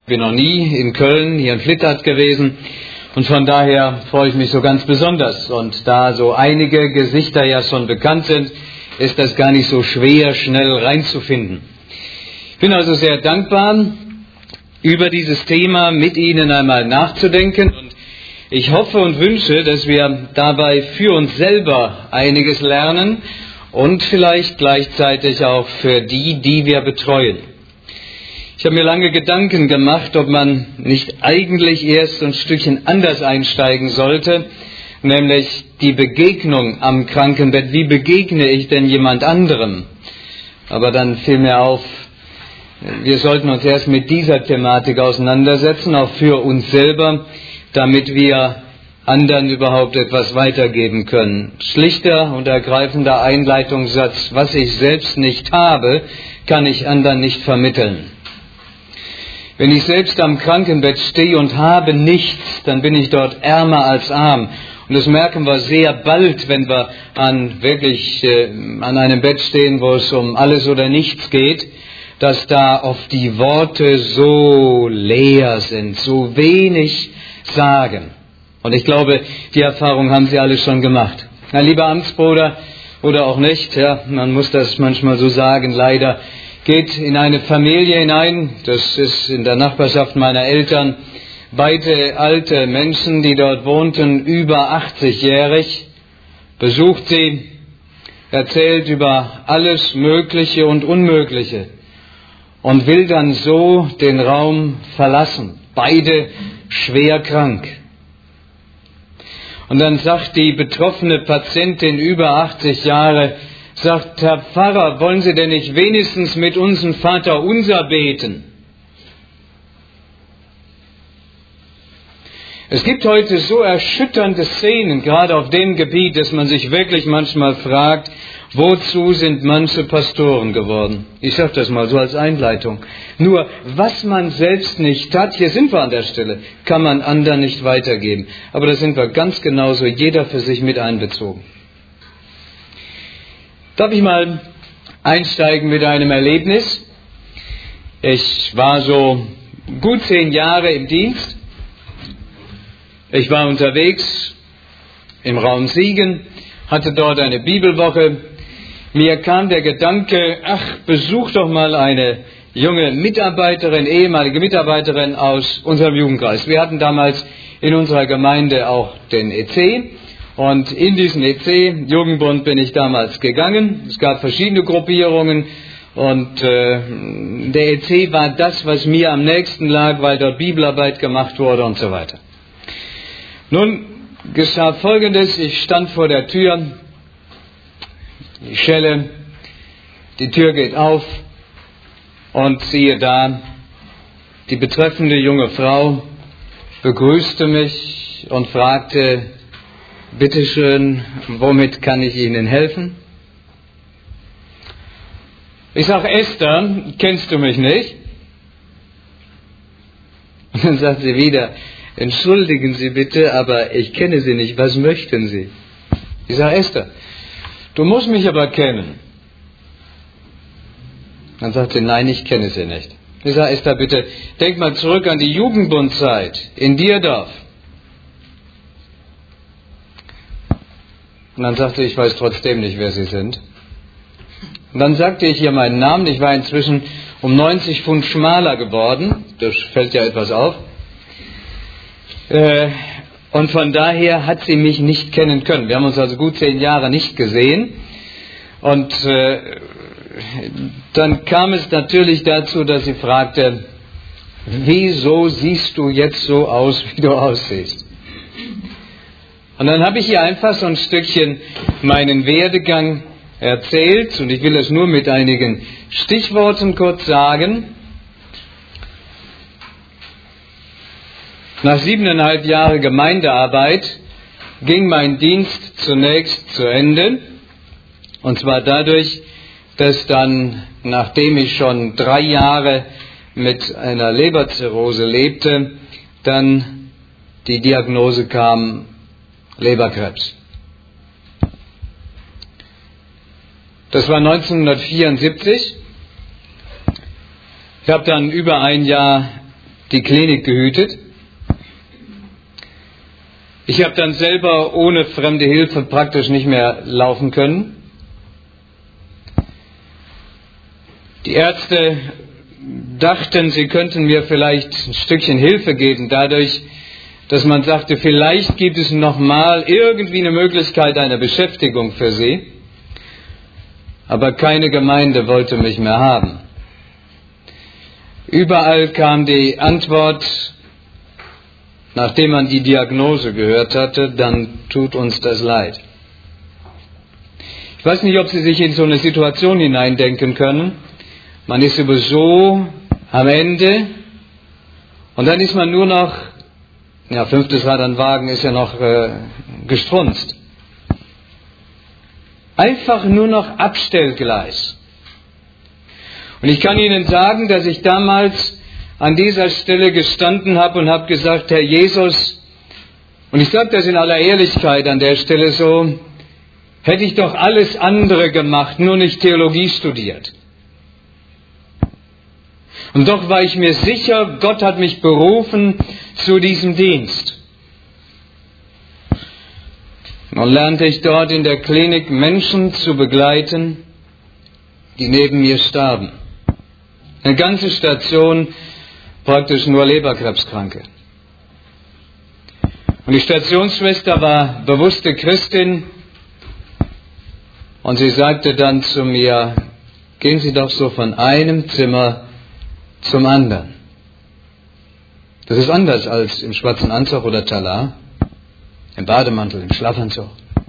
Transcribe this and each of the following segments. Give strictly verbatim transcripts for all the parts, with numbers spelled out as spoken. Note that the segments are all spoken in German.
Ich bin noch nie in Köln, hier in Flittert gewesen und von daher freue ich mich so ganz besonders. Und da so einige Gesichter ja schon bekannt sind, ist das gar nicht so schwer, schnell reinzufinden. Ich bin also sehr dankbar, über dieses Thema mit Ihnen einmal nachzudenken und ich hoffe und wünsche, dass wir dabei für uns selber einiges lernen und vielleicht gleichzeitig auch für die, die wir betreuen. Ich habe mir lange Gedanken gemacht, ob man nicht eigentlich erst ein Stückchen anders einsteigen sollte, nämlich die Begegnung am Krankenbett. Wie begegne ich denn jemand anderem? Aber dann fiel mir auf, wir sollten uns erst mit dieser Thematik auseinandersetzen, auch für uns selber, damit wir anderen überhaupt etwas weitergeben können. Schlichter und ergreifender Einleitungssatz: Was ich selbst nicht habe, kann ich anderen nicht vermitteln. Wenn ich selbst am Krankenbett stehe und habe nichts, dann bin ich dort ärmer als arm. Und das merken wir sehr bald, wenn wir an wirklich äh, an einem Bett stehen, wo es um alles oder nichts geht, dass da oft die Worte so leer sind, so wenig sagen. Und ich glaube, die Erfahrung haben Sie alle schon gemacht. Na, lieber Amtsbruder, oder auch nicht, ja, man muss das manchmal so sagen, leider, geht in eine Familie hinein, das ist in der Nachbarschaft meiner Eltern, beide alte Menschen, die dort wohnten, über achtzig-jährig, besucht sie, erzählt über alles Mögliche und Unmögliche und will dann so den Raum verlassen, beide schwer krank. Und dann sagt die betroffene Patientin über achtzig Jahre, sagt: Herr Pfarrer, wollen Sie denn nicht wenigstens mit uns ein Vaterunser beten? Es gibt heute so erschütternde Szenen, gerade auf dem Gebiet, dass man sich wirklich manchmal fragt, wozu sind manche Pastoren geworden? Ich sage das mal so als Einleitung. Nur, was man selbst nicht hat, hier sind wir an der Stelle, kann man anderen nicht weitergeben. Aber da sind wir ganz genauso, jeder für sich mit einbezogen. Darf ich mal einsteigen mit einem Erlebnis? Ich war so gut zehn Jahre im Dienst. Ich war unterwegs im Raum Siegen, hatte dort eine Bibelwoche. Mir kam der Gedanke, ach, besuch doch mal eine junge Mitarbeiterin, ehemalige Mitarbeiterin aus unserem Jugendkreis. Wir hatten damals in unserer Gemeinde auch den E C. Und in diesen E C, Jugendbund, bin ich damals gegangen. Es gab verschiedene Gruppierungen und äh, der E C war das, was mir am nächsten lag, weil dort Bibelarbeit gemacht wurde und so weiter. Nun geschah Folgendes: Ich stand vor der Tür, ich schelle, die Tür geht auf und siehe da, die betreffende junge Frau begrüßte mich und fragte: Bitte schön, womit kann ich Ihnen helfen? Ich sage: Esther, kennst du mich nicht? Und dann sagt sie wieder: Entschuldigen Sie bitte, aber ich kenne Sie nicht. Was möchten Sie? Ich sage: Esther, du musst mich aber kennen. Dann sagt sie: Nein, ich kenne Sie nicht. Ich sage: Esther, bitte, denk mal zurück an die Jugendbundzeit in Dierdorf. Und dann sagte ich: Ich weiß trotzdem nicht, wer Sie sind. Und dann sagte ich ihr meinen Namen. Ich war inzwischen um neunzig Pfund schmaler geworden. Das fällt ja etwas auf. Und von daher hat sie mich nicht kennen können. Wir haben uns also gut zehn Jahre nicht gesehen. Und äh, dann kam es natürlich dazu, dass sie fragte: Wieso siehst du jetzt so aus, wie du aussiehst? Und dann habe ich ihr einfach so ein Stückchen meinen Werdegang erzählt und ich will es nur mit einigen Stichworten kurz sagen. Nach siebeneinhalb Jahren Gemeindearbeit ging mein Dienst zunächst zu Ende. Und zwar dadurch, dass dann, nachdem ich schon drei Jahre mit einer Leberzirrhose lebte, dann die Diagnose kam: Leberkrebs. Das war neunzehnhundertvierundsiebzig. Ich habe dann über ein Jahr die Klinik gehütet. Ich habe dann selber ohne fremde Hilfe praktisch nicht mehr laufen können. Die Ärzte dachten, sie könnten mir vielleicht ein Stückchen Hilfe geben, dadurch, dass man sagte, vielleicht gibt es nochmal irgendwie eine Möglichkeit einer Beschäftigung für sie. Aber keine Gemeinde wollte mich mehr haben. Überall kam die Antwort, nachdem man die Diagnose gehört hatte, dann tut uns das leid. Ich weiß nicht, ob Sie sich in so eine Situation hineindenken können. Man ist sowieso am Ende und dann ist man nur noch, ja, fünftes Rad an Wagen ist ja noch äh, gestrunzt. Einfach nur noch Abstellgleis. Und ich kann Ihnen sagen, dass ich damals an dieser Stelle gestanden habe und habe gesagt, Herr Jesus, und ich sage das in aller Ehrlichkeit an der Stelle so, hätte ich doch alles andere gemacht, nur nicht Theologie studiert. Und doch war ich mir sicher, Gott hat mich berufen zu diesem Dienst. Nun lernte ich dort in der Klinik Menschen zu begleiten, die neben mir starben. Eine ganze Station, praktisch nur Leberkrebskranke. Und die Stationsschwester war bewusste Christin und sie sagte dann zu mir, gehen Sie doch so von einem Zimmer zum anderen. Das ist anders als im schwarzen Anzug oder Talar, im Bademantel, im Schlafanzug.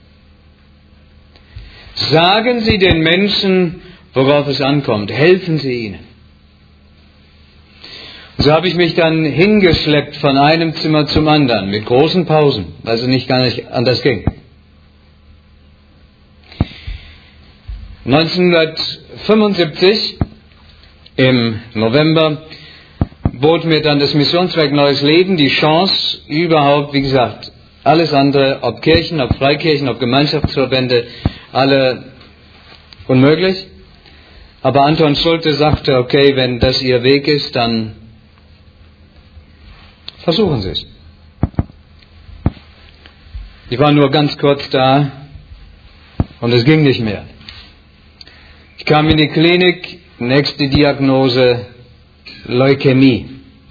Sagen Sie den Menschen, worauf es ankommt. Helfen Sie ihnen. So habe ich mich dann hingeschleppt von einem Zimmer zum anderen, mit großen Pausen, weil es nicht gar nicht anders ging. neunzehnhundertfünfundsiebzig, im November, bot mir dann das Missionswerk Neues Leben die Chance, überhaupt, wie gesagt, alles andere, ob Kirchen, ob Freikirchen, ob Gemeinschaftsverbände, alle unmöglich. Aber Anton Schulte sagte, okay, wenn das Ihr Weg ist, dann versuchen Sie es. Ich war nur ganz kurz da und es ging nicht mehr. Ich kam in die Klinik, nächste Diagnose, Leukämie.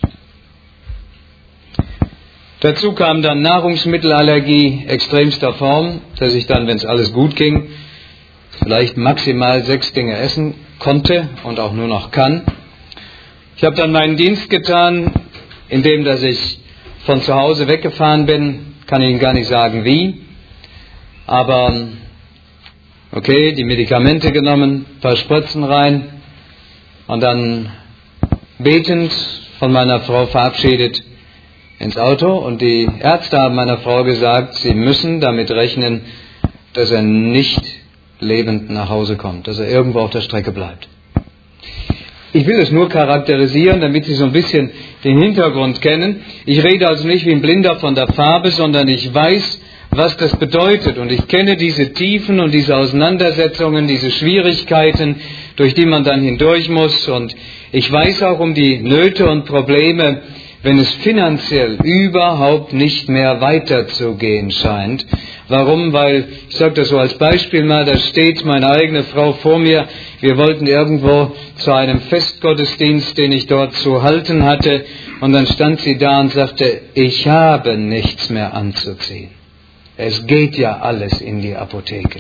Dazu kam dann Nahrungsmittelallergie extremster Form, dass ich dann, wenn es alles gut ging, vielleicht maximal sechs Dinge essen konnte und auch nur noch kann. Ich habe dann meinen Dienst getan, indem dass ich von zu Hause weggefahren bin, kann Ihnen gar nicht sagen wie, aber okay, die Medikamente genommen, ein paar Spritzen rein und dann betend von meiner Frau verabschiedet ins Auto und die Ärzte haben meiner Frau gesagt, sie müssen damit rechnen, dass er nicht lebend nach Hause kommt, dass er irgendwo auf der Strecke bleibt. Ich will es nur charakterisieren, damit Sie so ein bisschen den Hintergrund kennen. Ich rede also nicht wie ein Blinder von der Farbe, sondern ich weiß, was das bedeutet. Und ich kenne diese Tiefen und diese Auseinandersetzungen, diese Schwierigkeiten, durch die man dann hindurch muss. Und ich weiß auch um die Nöte und Probleme, wenn es finanziell überhaupt nicht mehr weiterzugehen scheint. Warum? Weil, ich sage das so als Beispiel mal, da steht meine eigene Frau vor mir, wir wollten irgendwo zu einem Festgottesdienst, den ich dort zu halten hatte, und dann stand sie da und sagte, ich habe nichts mehr anzuziehen. Es geht ja alles in die Apotheke.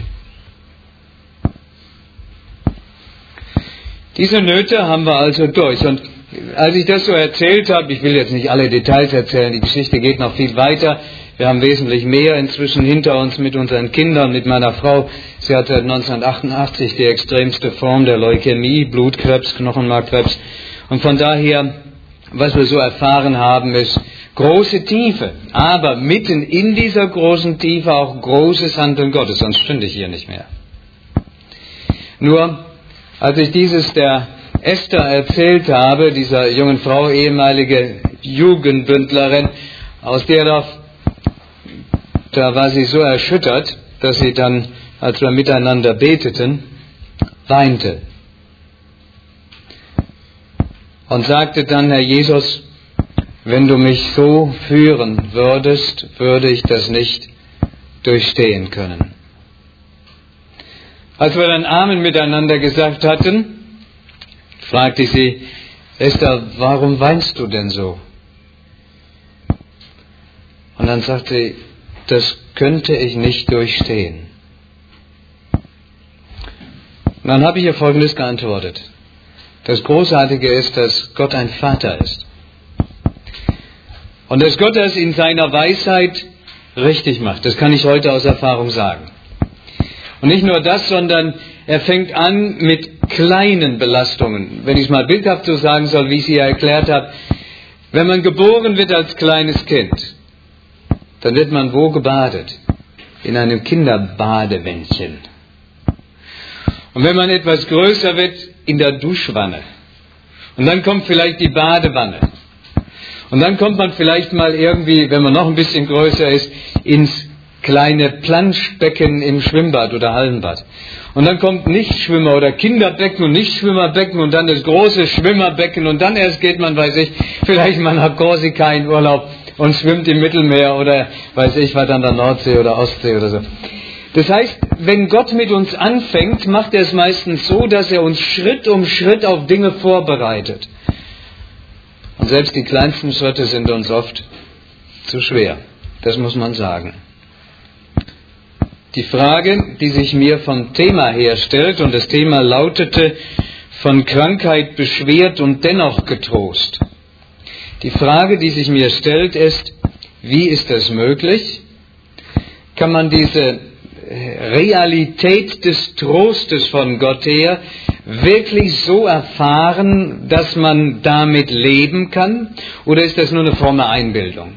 Diese Nöte haben wir also durch. Und als ich das so erzählt habe, ich will jetzt nicht alle Details erzählen, die Geschichte geht noch viel weiter. Wir haben wesentlich mehr inzwischen hinter uns mit unseren Kindern, mit meiner Frau. Sie hatte neunzehnhundertachtundachtzig die extremste Form der Leukämie, Blutkrebs, Knochenmarkkrebs. Und von daher, was wir so erfahren haben, ist große Tiefe. Aber mitten in dieser großen Tiefe auch großes Handeln Gottes, sonst stünde ich hier nicht mehr. Nur, als ich dieses der Esther erzählt habe, dieser jungen Frau, ehemalige Jugendbündlerin aus Derdorf, da war sie so erschüttert, dass sie dann, als wir miteinander beteten, weinte. Und sagte dann, Herr Jesus, wenn du mich so führen würdest, würde ich das nicht durchstehen können. Als wir dann Amen miteinander gesagt hatten, fragte ich sie, Esther, warum weinst du denn so? Und dann sagte sie, das könnte ich nicht durchstehen. Und dann habe ich ihr Folgendes geantwortet. Das Großartige ist, dass Gott ein Vater ist. Und dass Gott das in seiner Weisheit richtig macht. Das kann ich heute aus Erfahrung sagen. Und nicht nur das, sondern er fängt an mit kleinen Belastungen. Wenn ich es mal bildhaft so sagen soll, wie ich es ihr erklärt habe. Wenn man geboren wird als kleines Kind, dann wird man wo gebadet? In einem Kinderbadewändchen. Und wenn man etwas größer wird, in der Duschwanne. Und dann kommt vielleicht die Badewanne. Und dann kommt man vielleicht mal irgendwie, wenn man noch ein bisschen größer ist, ins kleine Planschbecken im Schwimmbad oder Hallenbad. Und dann kommt Nichtschwimmer oder Kinderbecken und Nichtschwimmerbecken und dann das große Schwimmerbecken und dann erst geht man, weiß ich, vielleicht mal nach Korsika in Urlaub und schwimmt im Mittelmeer oder weiß ich was an der Nordsee oder Ostsee oder so. Das heißt, wenn Gott mit uns anfängt, macht er es meistens so, dass er uns Schritt um Schritt auf Dinge vorbereitet. Und selbst die kleinsten Schritte sind uns oft zu schwer. Das muss man sagen. Die Frage, die sich mir vom Thema her stellt, und das Thema lautete, von Krankheit beschwert und dennoch getrost. Die Frage, die sich mir stellt, ist, wie ist das möglich? Kann man diese Realität des Trostes von Gott her wirklich so erfahren, dass man damit leben kann? Oder ist das nur eine fromme Einbildung?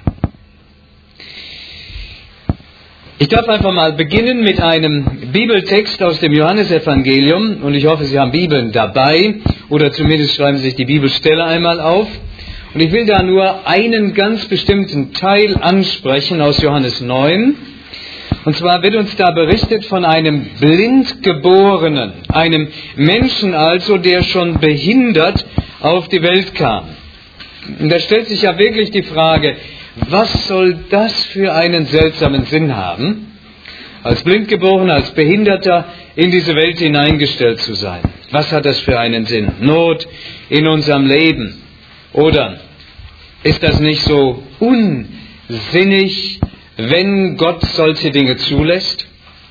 Ich darf einfach mal beginnen mit einem Bibeltext aus dem Johannesevangelium. Und ich hoffe, Sie haben Bibeln dabei. Oder zumindest schreiben Sie sich die Bibelstelle einmal auf. Und ich will da nur einen ganz bestimmten Teil ansprechen aus Johannes neun. Und zwar wird uns da berichtet von einem Blindgeborenen, einem Menschen also, der schon behindert auf die Welt kam. Und da stellt sich ja wirklich die Frage, was soll das für einen seltsamen Sinn haben, als Blindgeborener, als Behinderter in diese Welt hineingestellt zu sein? Was hat das für einen Sinn? Not in unserem Leben? Oder ist das nicht so unsinnig, wenn Gott solche Dinge zulässt?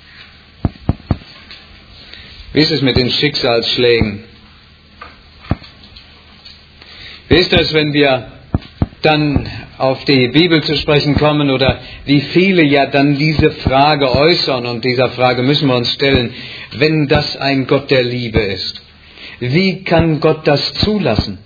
Wie ist es mit den Schicksalsschlägen? Wie ist das, wenn wir dann auf die Bibel zu sprechen kommen oder wie viele ja dann diese Frage äußern, und dieser Frage müssen wir uns stellen, wenn das ein Gott der Liebe ist? Wie kann Gott das zulassen?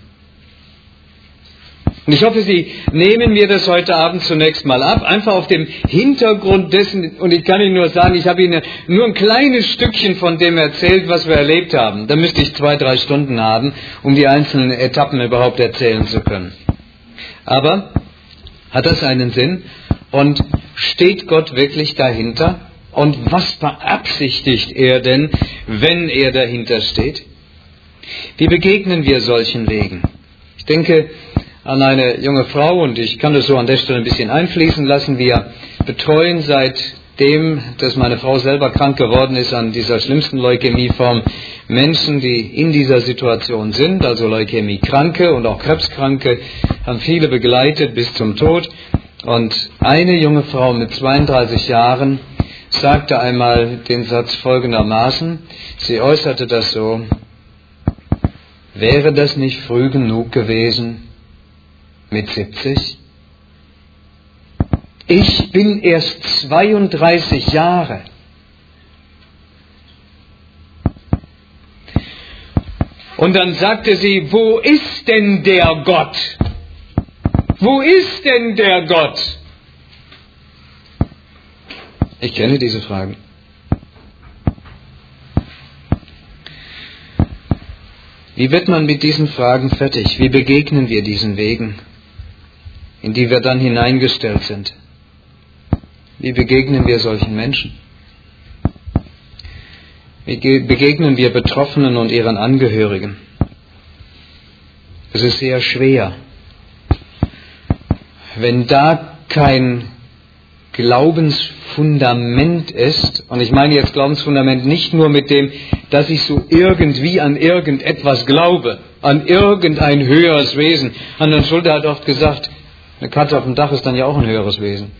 Und ich hoffe, Sie nehmen mir das heute Abend zunächst mal ab, einfach auf dem Hintergrund dessen, und ich kann Ihnen nur sagen, ich habe Ihnen nur ein kleines Stückchen von dem erzählt, was wir erlebt haben. Da müsste ich zwei, drei Stunden haben, um die einzelnen Etappen überhaupt erzählen zu können. Aber hat das einen Sinn? Und steht Gott wirklich dahinter? Und was beabsichtigt er denn, wenn er dahinter steht? Wie begegnen wir solchen Wegen? Ich denke an eine junge Frau, und ich kann das so an der Stelle ein bisschen einfließen lassen. Wir betreuen seitdem, dass meine Frau selber krank geworden ist an dieser schlimmsten Leukämieform, Menschen, die in dieser Situation sind, also Leukämie-Kranke und auch Krebskranke, haben viele begleitet bis zum Tod. Und eine junge Frau mit zweiunddreißig Jahren sagte einmal den Satz folgendermaßen, sie äußerte das so: Wäre das nicht früh genug gewesen mit siebzig? Ich bin erst zweiunddreißig Jahre. Und dann sagte sie, wo ist denn der Gott? Wo ist denn der Gott? Ich kenne diese Fragen. Wie wird man mit diesen Fragen fertig? Wie begegnen wir diesen Wegen, in die wir dann hineingestellt sind? Wie begegnen wir solchen Menschen? Wie begegnen wir Betroffenen und ihren Angehörigen? Es ist sehr schwer. wenn da kein Glaubensfundament ist, und ich meine jetzt Glaubensfundament nicht nur mit dem, dass ich so irgendwie an irgendetwas glaube, an irgendein höheres Wesen. Andern Schulte hat oft gesagt, eine Katze auf dem Dach ist dann ja auch ein höheres Wesen.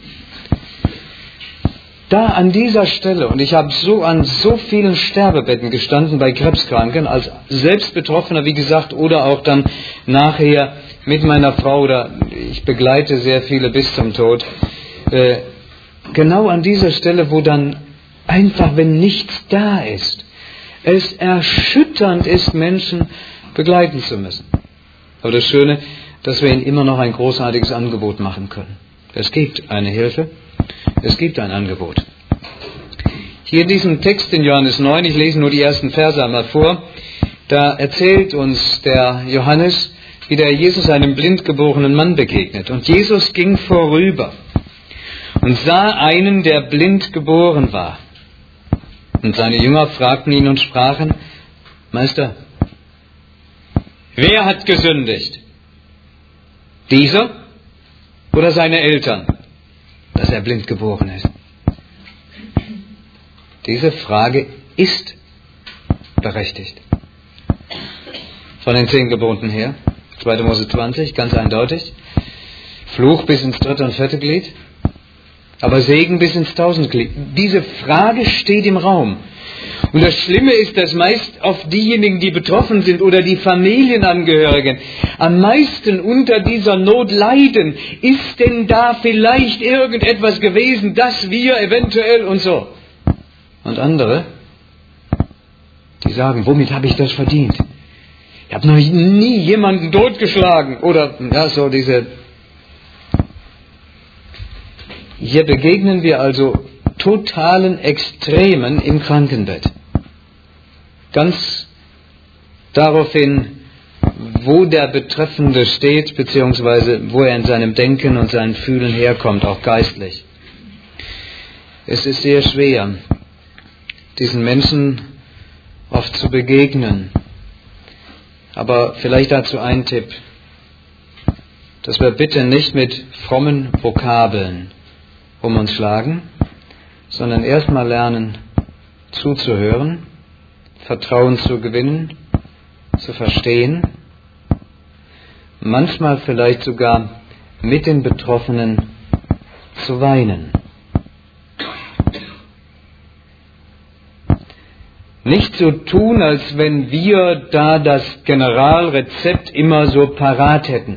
Da an dieser Stelle, und ich habe so an so vielen Sterbebetten gestanden bei Krebskranken, als Selbstbetroffener, wie gesagt, oder auch dann nachher mit meiner Frau, oder ich begleite sehr viele bis zum Tod, äh, genau an dieser Stelle, wo dann einfach, wenn nichts da ist, es erschütternd ist, Menschen begleiten zu müssen. Aber das Schöne, dass wir ihnen immer noch ein großartiges Angebot machen können. Es gibt eine Hilfe, es gibt ein Angebot. Hier in diesem Text in Johannes neun, ich lese nur die ersten Verse einmal vor, da erzählt uns der Johannes, wie der Jesus einem blind geborenen Mann begegnet. Und Jesus ging vorüber und sah einen, der blind geboren war. Und seine Jünger fragten ihn und sprachen, Meister, wer hat gesündigt? Dieser oder seine Eltern, dass er blind geboren ist? Diese Frage ist berechtigt. Von den zehn Geboten her, zweiter Mose zwanzig, ganz eindeutig. Fluch bis ins dritte und vierte Glied, aber Segen bis ins Tausendglied. Diese Frage steht im Raum. Und das Schlimme ist, dass meist auf diejenigen, die betroffen sind oder die Familienangehörigen am meisten unter dieser Not leiden. Ist denn da vielleicht irgendetwas gewesen, das wir eventuell und so? Und andere, die sagen, womit habe ich das verdient? Ich habe noch nie jemanden totgeschlagen. Oder, ja, so diese... Hier begegnen wir also totalen Extremen im Krankenbett. Ganz daraufhin, wo der Betreffende steht, beziehungsweise wo er in seinem Denken und seinem Fühlen herkommt, auch geistlich. Es ist sehr schwer, diesen Menschen oft zu begegnen. Aber vielleicht dazu ein Tipp, dass wir bitte nicht mit frommen Vokabeln um uns schlagen, sondern erstmal lernen, zuzuhören, Vertrauen zu gewinnen, zu verstehen, manchmal vielleicht sogar mit den Betroffenen zu weinen. Nicht so tun, als wenn wir da das Generalrezept immer so parat hätten.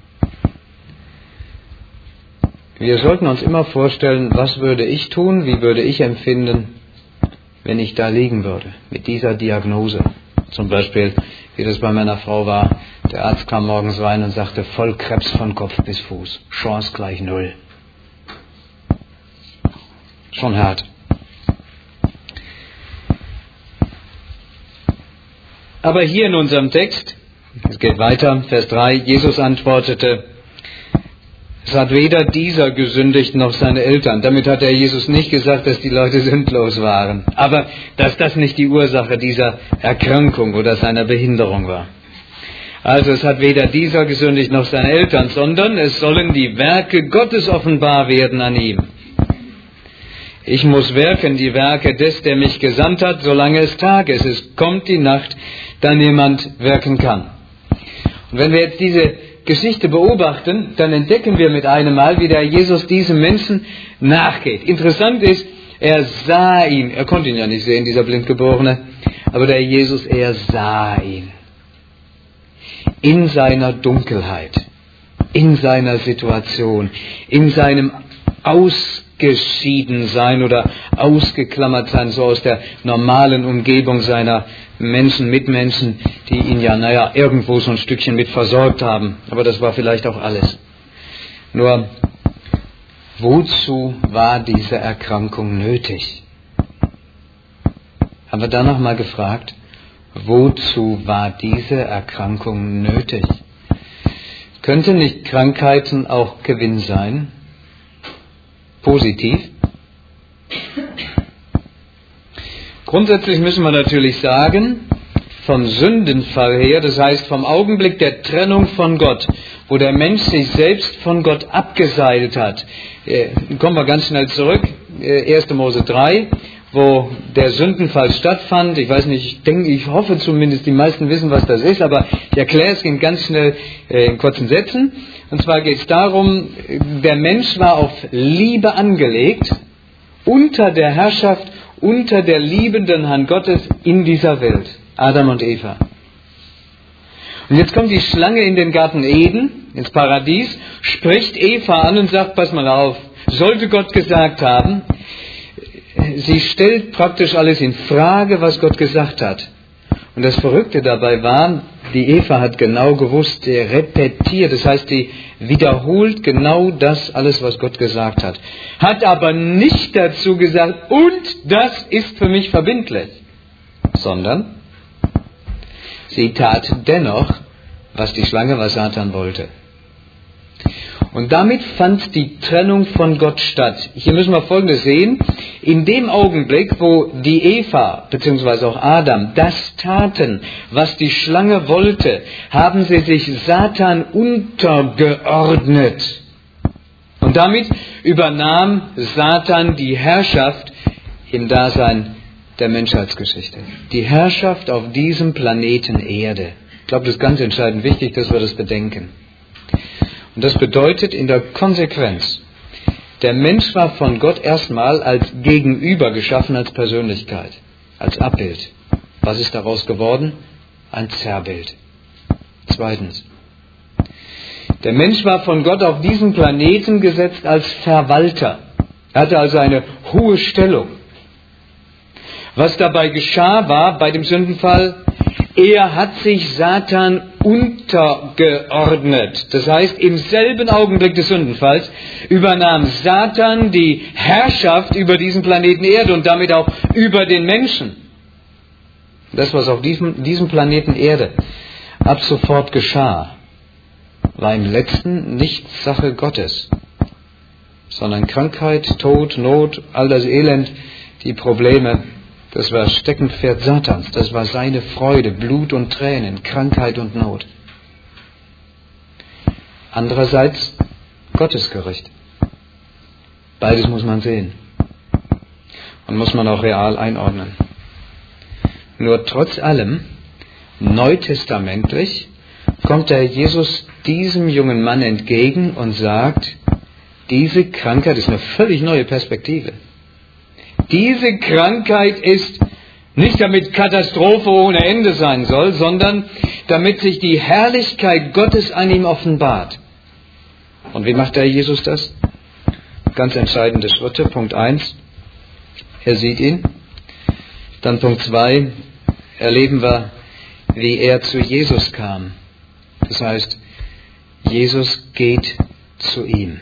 Wir sollten uns immer vorstellen, was würde ich tun, wie würde ich empfinden, wenn ich da liegen würde, mit dieser Diagnose. Zum Beispiel, wie das bei meiner Frau war, der Arzt kam morgens rein und sagte, voll Krebs von Kopf bis Fuß, Chance gleich null. Schon hart. Aber hier in unserem Text, es geht weiter, Vers drei, Jesus antwortete, es hat weder dieser gesündigt noch seine Eltern. Damit hat der Jesus nicht gesagt, dass die Leute sündlos waren. Aber dass das nicht die Ursache dieser Erkrankung oder seiner Behinderung war. Also es hat weder dieser gesündigt noch seine Eltern, sondern es sollen die Werke Gottes offenbar werden an ihm. Ich muss werken die Werke des, der mich gesandt hat, solange es Tag ist. Es kommt die Nacht, da niemand wirken kann. Und wenn wir jetzt diese Geschichte beobachten, dann entdecken wir mit einem Mal, wie der Jesus diesem Menschen nachgeht. Interessant ist, er sah ihn, er konnte ihn ja nicht sehen, dieser Blindgeborene, aber der Jesus, er sah ihn. In seiner Dunkelheit, in seiner Situation, in seinem Ausgeschiedensein oder Ausgeklammertsein, so aus der normalen Umgebung seiner Menschen, Mitmenschen, die ihn ja, naja, irgendwo so ein Stückchen mit versorgt haben. Aber das war vielleicht auch alles. Nur, wozu war diese Erkrankung nötig? Haben wir da nochmal gefragt, wozu war diese Erkrankung nötig? Könnten nicht Krankheiten auch Gewinn sein? Positiv? Grundsätzlich müssen wir natürlich sagen, vom Sündenfall her, das heißt vom Augenblick der Trennung von Gott, wo der Mensch sich selbst von Gott abgeseilt hat. Äh, kommen wir ganz schnell zurück, äh, erster Mose drei, wo der Sündenfall stattfand. Ich weiß nicht, ich denke, ich hoffe zumindest, die meisten wissen, was das ist, aber ich erkläre es Ihnen ganz schnell äh, in kurzen Sätzen. Und zwar geht es darum, der Mensch war auf Liebe angelegt, unter der Herrschaft, unter der liebenden Hand Gottes in dieser Welt. Adam und Eva. Und jetzt kommt die Schlange in den Garten Eden, ins Paradies, spricht Eva an und sagt, pass mal auf, sollte Gott gesagt haben, sie stellt praktisch alles in Frage, was Gott gesagt hat. Und das Verrückte dabei war, die Eva hat genau gewusst, der repetiert, das heißt, die wiederholt genau das alles, was Gott gesagt hat. Hat aber nicht dazu gesagt, und das ist für mich verbindlich, sondern sie tat dennoch, was die Schlange, was Satan wollte. Und damit fand die Trennung von Gott statt. Hier müssen wir Folgendes sehen. In dem Augenblick, wo die Eva bzw. auch Adam das taten, was die Schlange wollte, haben sie sich Satan untergeordnet. Und damit übernahm Satan die Herrschaft im Dasein der Menschheitsgeschichte. Die Herrschaft auf diesem Planeten Erde. Ich glaube, das ist ganz entscheidend wichtig, dass wir das bedenken. Und das bedeutet in der Konsequenz, der Mensch war von Gott erstmal als Gegenüber geschaffen, als Persönlichkeit, als Abbild. Was ist daraus geworden? Ein Zerrbild. Zweitens, der Mensch war von Gott auf diesen Planeten gesetzt als Verwalter. Er hatte also eine hohe Stellung. Was dabei geschah, war bei dem Sündenfall, er hat sich Satan untergeordnet. Das heißt, im selben Augenblick des Sündenfalls übernahm Satan die Herrschaft über diesen Planeten Erde und damit auch über den Menschen. Das, was auf diesem, diesem Planeten Erde ab sofort geschah, war im Letzten nicht Sache Gottes, sondern Krankheit, Tod, Not, all das Elend, die Probleme. Das war Steckenpferd Satans, das war seine Freude, Blut und Tränen, Krankheit und Not. Andererseits Gottes Gericht. Beides muss man sehen und muss man auch real einordnen. Nur trotz allem, neutestamentlich, kommt der Jesus diesem jungen Mann entgegen und sagt, diese Krankheit ist eine völlig neue Perspektive. Diese Krankheit ist nicht damit Katastrophe ohne Ende sein soll, sondern damit sich die Herrlichkeit Gottes an ihm offenbart. Und wie macht der Jesus das? Ganz entscheidende Schritte. Punkt eins, er sieht ihn. Dann Punkt zwei, erleben wir, wie er zu Jesus kam. Das heißt, Jesus geht zu ihm.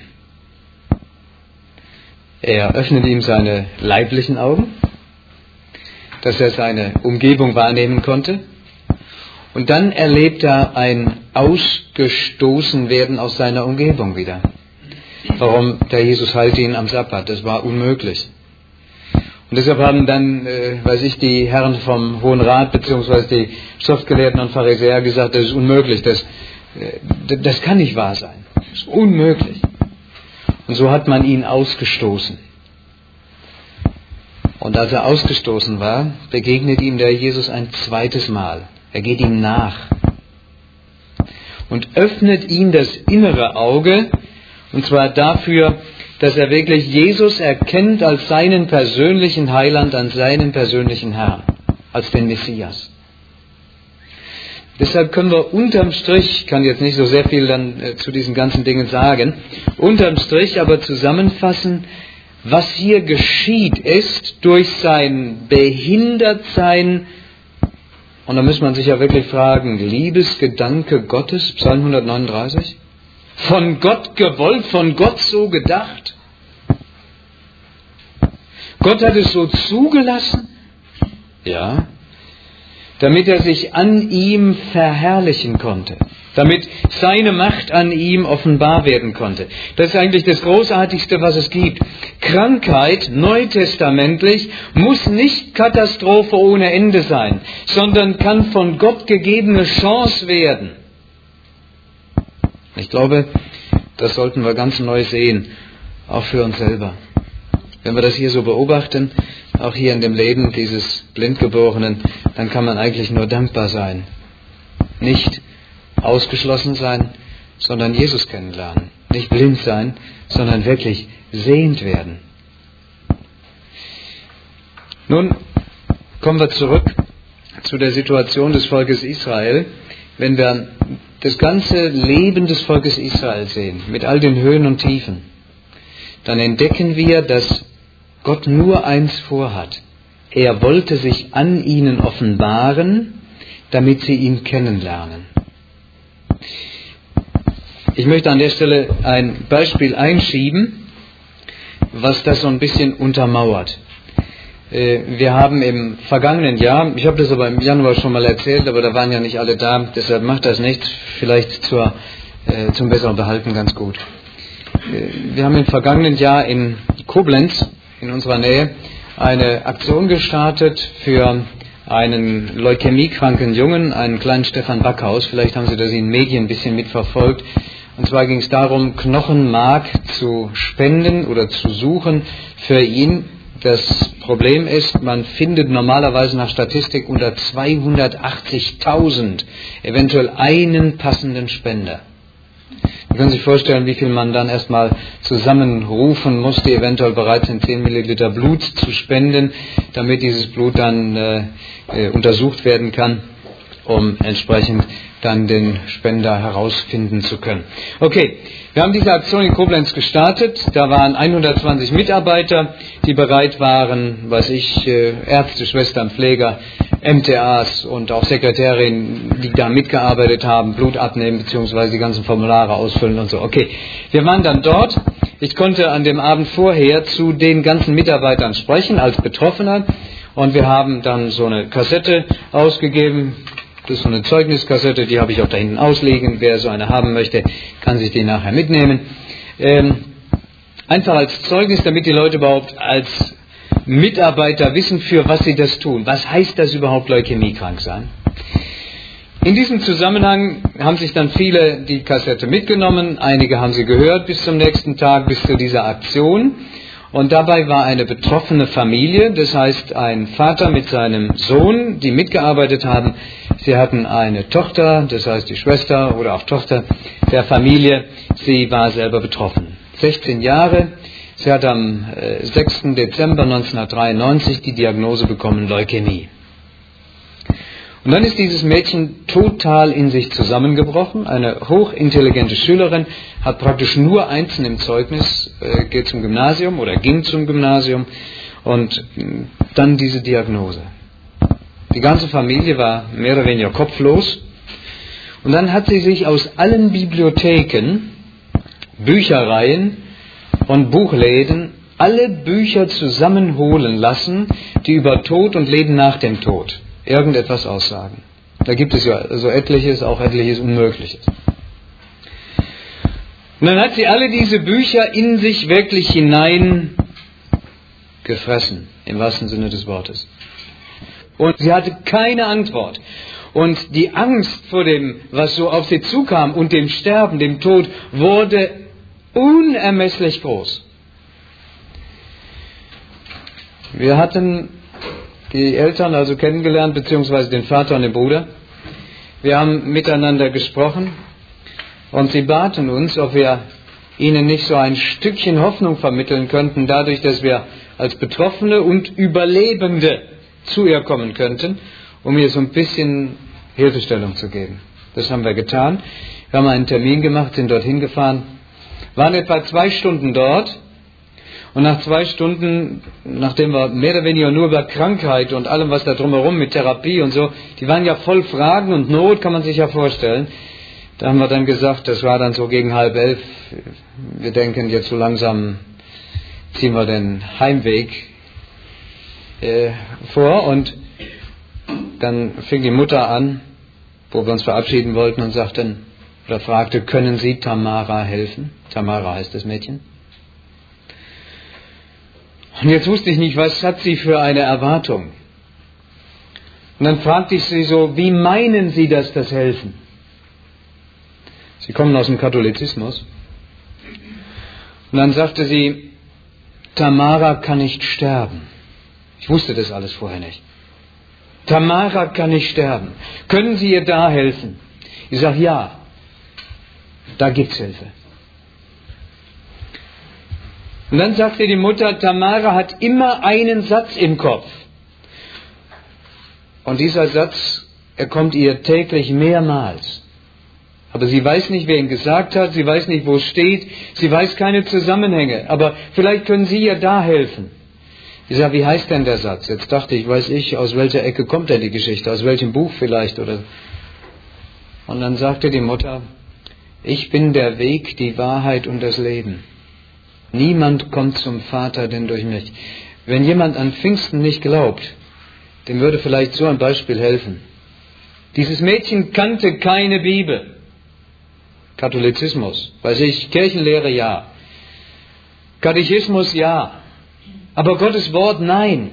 Er öffnet ihm seine leiblichen Augen, dass er seine Umgebung wahrnehmen konnte. Und dann erlebt er ein Ausgestoßenwerden aus seiner Umgebung wieder. Warum? Der Jesus heilte ihn am Sabbat. Das war unmöglich. Und deshalb haben dann, äh, weiß ich, die Herren vom Hohen Rat beziehungsweise die Schriftgelehrten und Pharisäer gesagt, das ist unmöglich. Das, äh, das kann nicht wahr sein. Das ist unmöglich. Und so hat man ihn ausgestoßen. Und als er ausgestoßen war, begegnet ihm der Jesus ein zweites Mal. Er geht ihm nach und öffnet ihm das innere Auge, und zwar dafür, dass er wirklich Jesus erkennt als seinen persönlichen Heiland, als seinen persönlichen Herrn, als den Messias. Deshalb können wir unterm Strich, ich kann jetzt nicht so sehr viel dann äh, zu diesen ganzen Dingen sagen, unterm Strich aber zusammenfassen, was hier geschieht ist durch sein Behindertsein, und da muss man sich ja wirklich fragen, Liebesgedanke Gottes, Psalm hundertneununddreißig, von Gott gewollt, von Gott so gedacht. Gott hat es so zugelassen, ja. damit er sich an ihm verherrlichen konnte, damit seine Macht an ihm offenbar werden konnte. Das ist eigentlich das Großartigste, was es gibt. Krankheit, neutestamentlich, muss nicht Katastrophe ohne Ende sein, sondern kann von Gott gegebene Chance werden. Ich glaube, das sollten wir ganz neu sehen, auch für uns selber. Wenn wir das hier so beobachten, auch hier in dem Leben dieses Blindgeborenen, dann kann man eigentlich nur dankbar sein. Nicht ausgeschlossen sein, sondern Jesus kennenlernen. Nicht blind sein, sondern wirklich sehend werden. Nun kommen wir zurück zu der Situation des Volkes Israel. Wenn wir das ganze Leben des Volkes Israel sehen, mit all den Höhen und Tiefen, dann entdecken wir, dass Gott nur eins vorhat. Er wollte sich an ihnen offenbaren, damit sie ihn kennenlernen. Ich möchte an der Stelle ein Beispiel einschieben, was das so ein bisschen untermauert. Wir haben im vergangenen Jahr, ich habe das aber im Januar schon mal erzählt, aber da waren ja nicht alle da, deshalb macht das nichts, vielleicht zur, äh, zum besseren Behalten ganz gut. Wir haben im vergangenen Jahr in Koblenz, in unserer Nähe, eine Aktion gestartet für einen leukämiekranken Jungen, einen kleinen Stefan Backhaus. Vielleicht haben Sie das in den Medien ein bisschen mitverfolgt. Und zwar ging es darum, Knochenmark zu spenden oder zu suchen für ihn. Das Problem ist, man findet normalerweise nach Statistik unter zweihundertachtzigtausend eventuell einen passenden Spender. Sie können sich vorstellen, wie viel man dann erstmal zusammenrufen muss, die eventuell bereit sind, zehn Milliliter Blut zu spenden, damit dieses Blut dann äh, äh, untersucht werden kann, um entsprechend dann den Spender herausfinden zu können. Okay, wir haben diese Aktion in Koblenz gestartet. Da waren hundertzwanzig Mitarbeiter, die bereit waren, was ich, äh, Ärzte, Schwestern, Pfleger, M T As und auch Sekretärinnen, die da mitgearbeitet haben, Blut abnehmen bzw. die ganzen Formulare ausfüllen und so. Okay, wir waren dann dort. Ich konnte an dem Abend vorher zu den ganzen Mitarbeitern sprechen als Betroffener und wir haben dann so eine Kassette ausgegeben. Das ist so eine Zeugniskassette, die habe ich auch da hinten ausliegen. Wer so eine haben möchte, kann sich die nachher mitnehmen. Ähm, einfach als Zeugnis, damit die Leute überhaupt als Mitarbeiter wissen, für was sie das tun. Was heißt das überhaupt, leukämiekrank sein? In diesem Zusammenhang haben sich dann viele die Kassette mitgenommen. Einige haben sie gehört bis zum nächsten Tag, bis zu dieser Aktion. Und dabei war eine betroffene Familie, das heißt ein Vater mit seinem Sohn, die mitgearbeitet haben. Sie hatten eine Tochter, das heißt die Schwester oder auch Tochter der Familie. Sie war selber betroffen. sechzehn Jahre. Sie hat am sechsten Dezember neunzehnhundertdreiundneunzig die Diagnose bekommen, Leukämie. Und dann ist dieses Mädchen total in sich zusammengebrochen. Eine hochintelligente Schülerin, hat praktisch nur Einsen im Zeugnis, äh, geht zum Gymnasium oder ging zum Gymnasium und mh, dann diese Diagnose. Die ganze Familie war mehr oder weniger kopflos. Und dann hat sie sich aus allen Bibliotheken, Büchereien und Buchläden alle Bücher zusammenholen lassen, die über Tod und Leben nach dem Tod irgendetwas aussagen. Da gibt es ja so etliches, auch etliches Unmögliches. Und dann hat sie alle diese Bücher in sich wirklich hinein gefressen, im wahrsten Sinne des Wortes. Und sie hatte keine Antwort. Und die Angst vor dem, was so auf sie zukam und dem Sterben, dem Tod, wurde unermesslich groß. Wir hatten die Eltern also kennengelernt, beziehungsweise den Vater und den Bruder. Wir haben miteinander gesprochen und sie baten uns, ob wir ihnen nicht so ein Stückchen Hoffnung vermitteln könnten, dadurch, dass wir als Betroffene und Überlebende zu ihr kommen könnten, um ihr so ein bisschen Hilfestellung zu geben. Das haben wir getan. Wir haben einen Termin gemacht, sind dorthin gefahren, waren etwa zwei Stunden dort. Und nach zwei Stunden, nachdem wir mehr oder weniger nur über Krankheit und allem, was da drumherum mit Therapie und so, die waren ja voll Fragen und Not, kann man sich ja vorstellen. Da haben wir dann gesagt, das war dann so gegen halb elf, wir denken jetzt so langsam ziehen wir den Heimweg äh, vor. Und Dann fing die Mutter an, wo wir uns verabschieden wollten, und sagte oder fragte, können Sie Tamara helfen? Tamara heißt das Mädchen. Und jetzt wusste ich nicht, was hat sie für eine Erwartung. Und dann fragte ich sie so, wie meinen Sie das, das Helfen? Sie kommen aus dem Katholizismus. Und dann sagte sie, Tamara kann nicht sterben. Ich wusste das alles vorher nicht. Tamara kann nicht sterben. Können Sie ihr da helfen? Ich sage, ja, da gibt's Hilfe. Und dann sagte die Mutter, Tamara hat immer einen Satz im Kopf. Und dieser Satz, er kommt ihr täglich mehrmals. Aber sie weiß nicht, wer ihn gesagt hat, sie weiß nicht, wo es steht, sie weiß keine Zusammenhänge. Aber vielleicht können Sie ihr da helfen. Ich sage, wie heißt denn der Satz? Jetzt dachte ich, weiß ich, aus welcher Ecke kommt denn die Geschichte, aus welchem Buch vielleicht, oder. Und dann sagte die Mutter, ich bin der Weg, die Wahrheit und das Leben. Niemand kommt zum Vater denn durch mich. Wenn jemand an Pfingsten nicht glaubt, dem würde vielleicht so ein Beispiel helfen. Dieses Mädchen kannte keine Bibel. Katholizismus, weiß ich, Kirchenlehre ja. Katechismus ja. Aber Gottes Wort nein.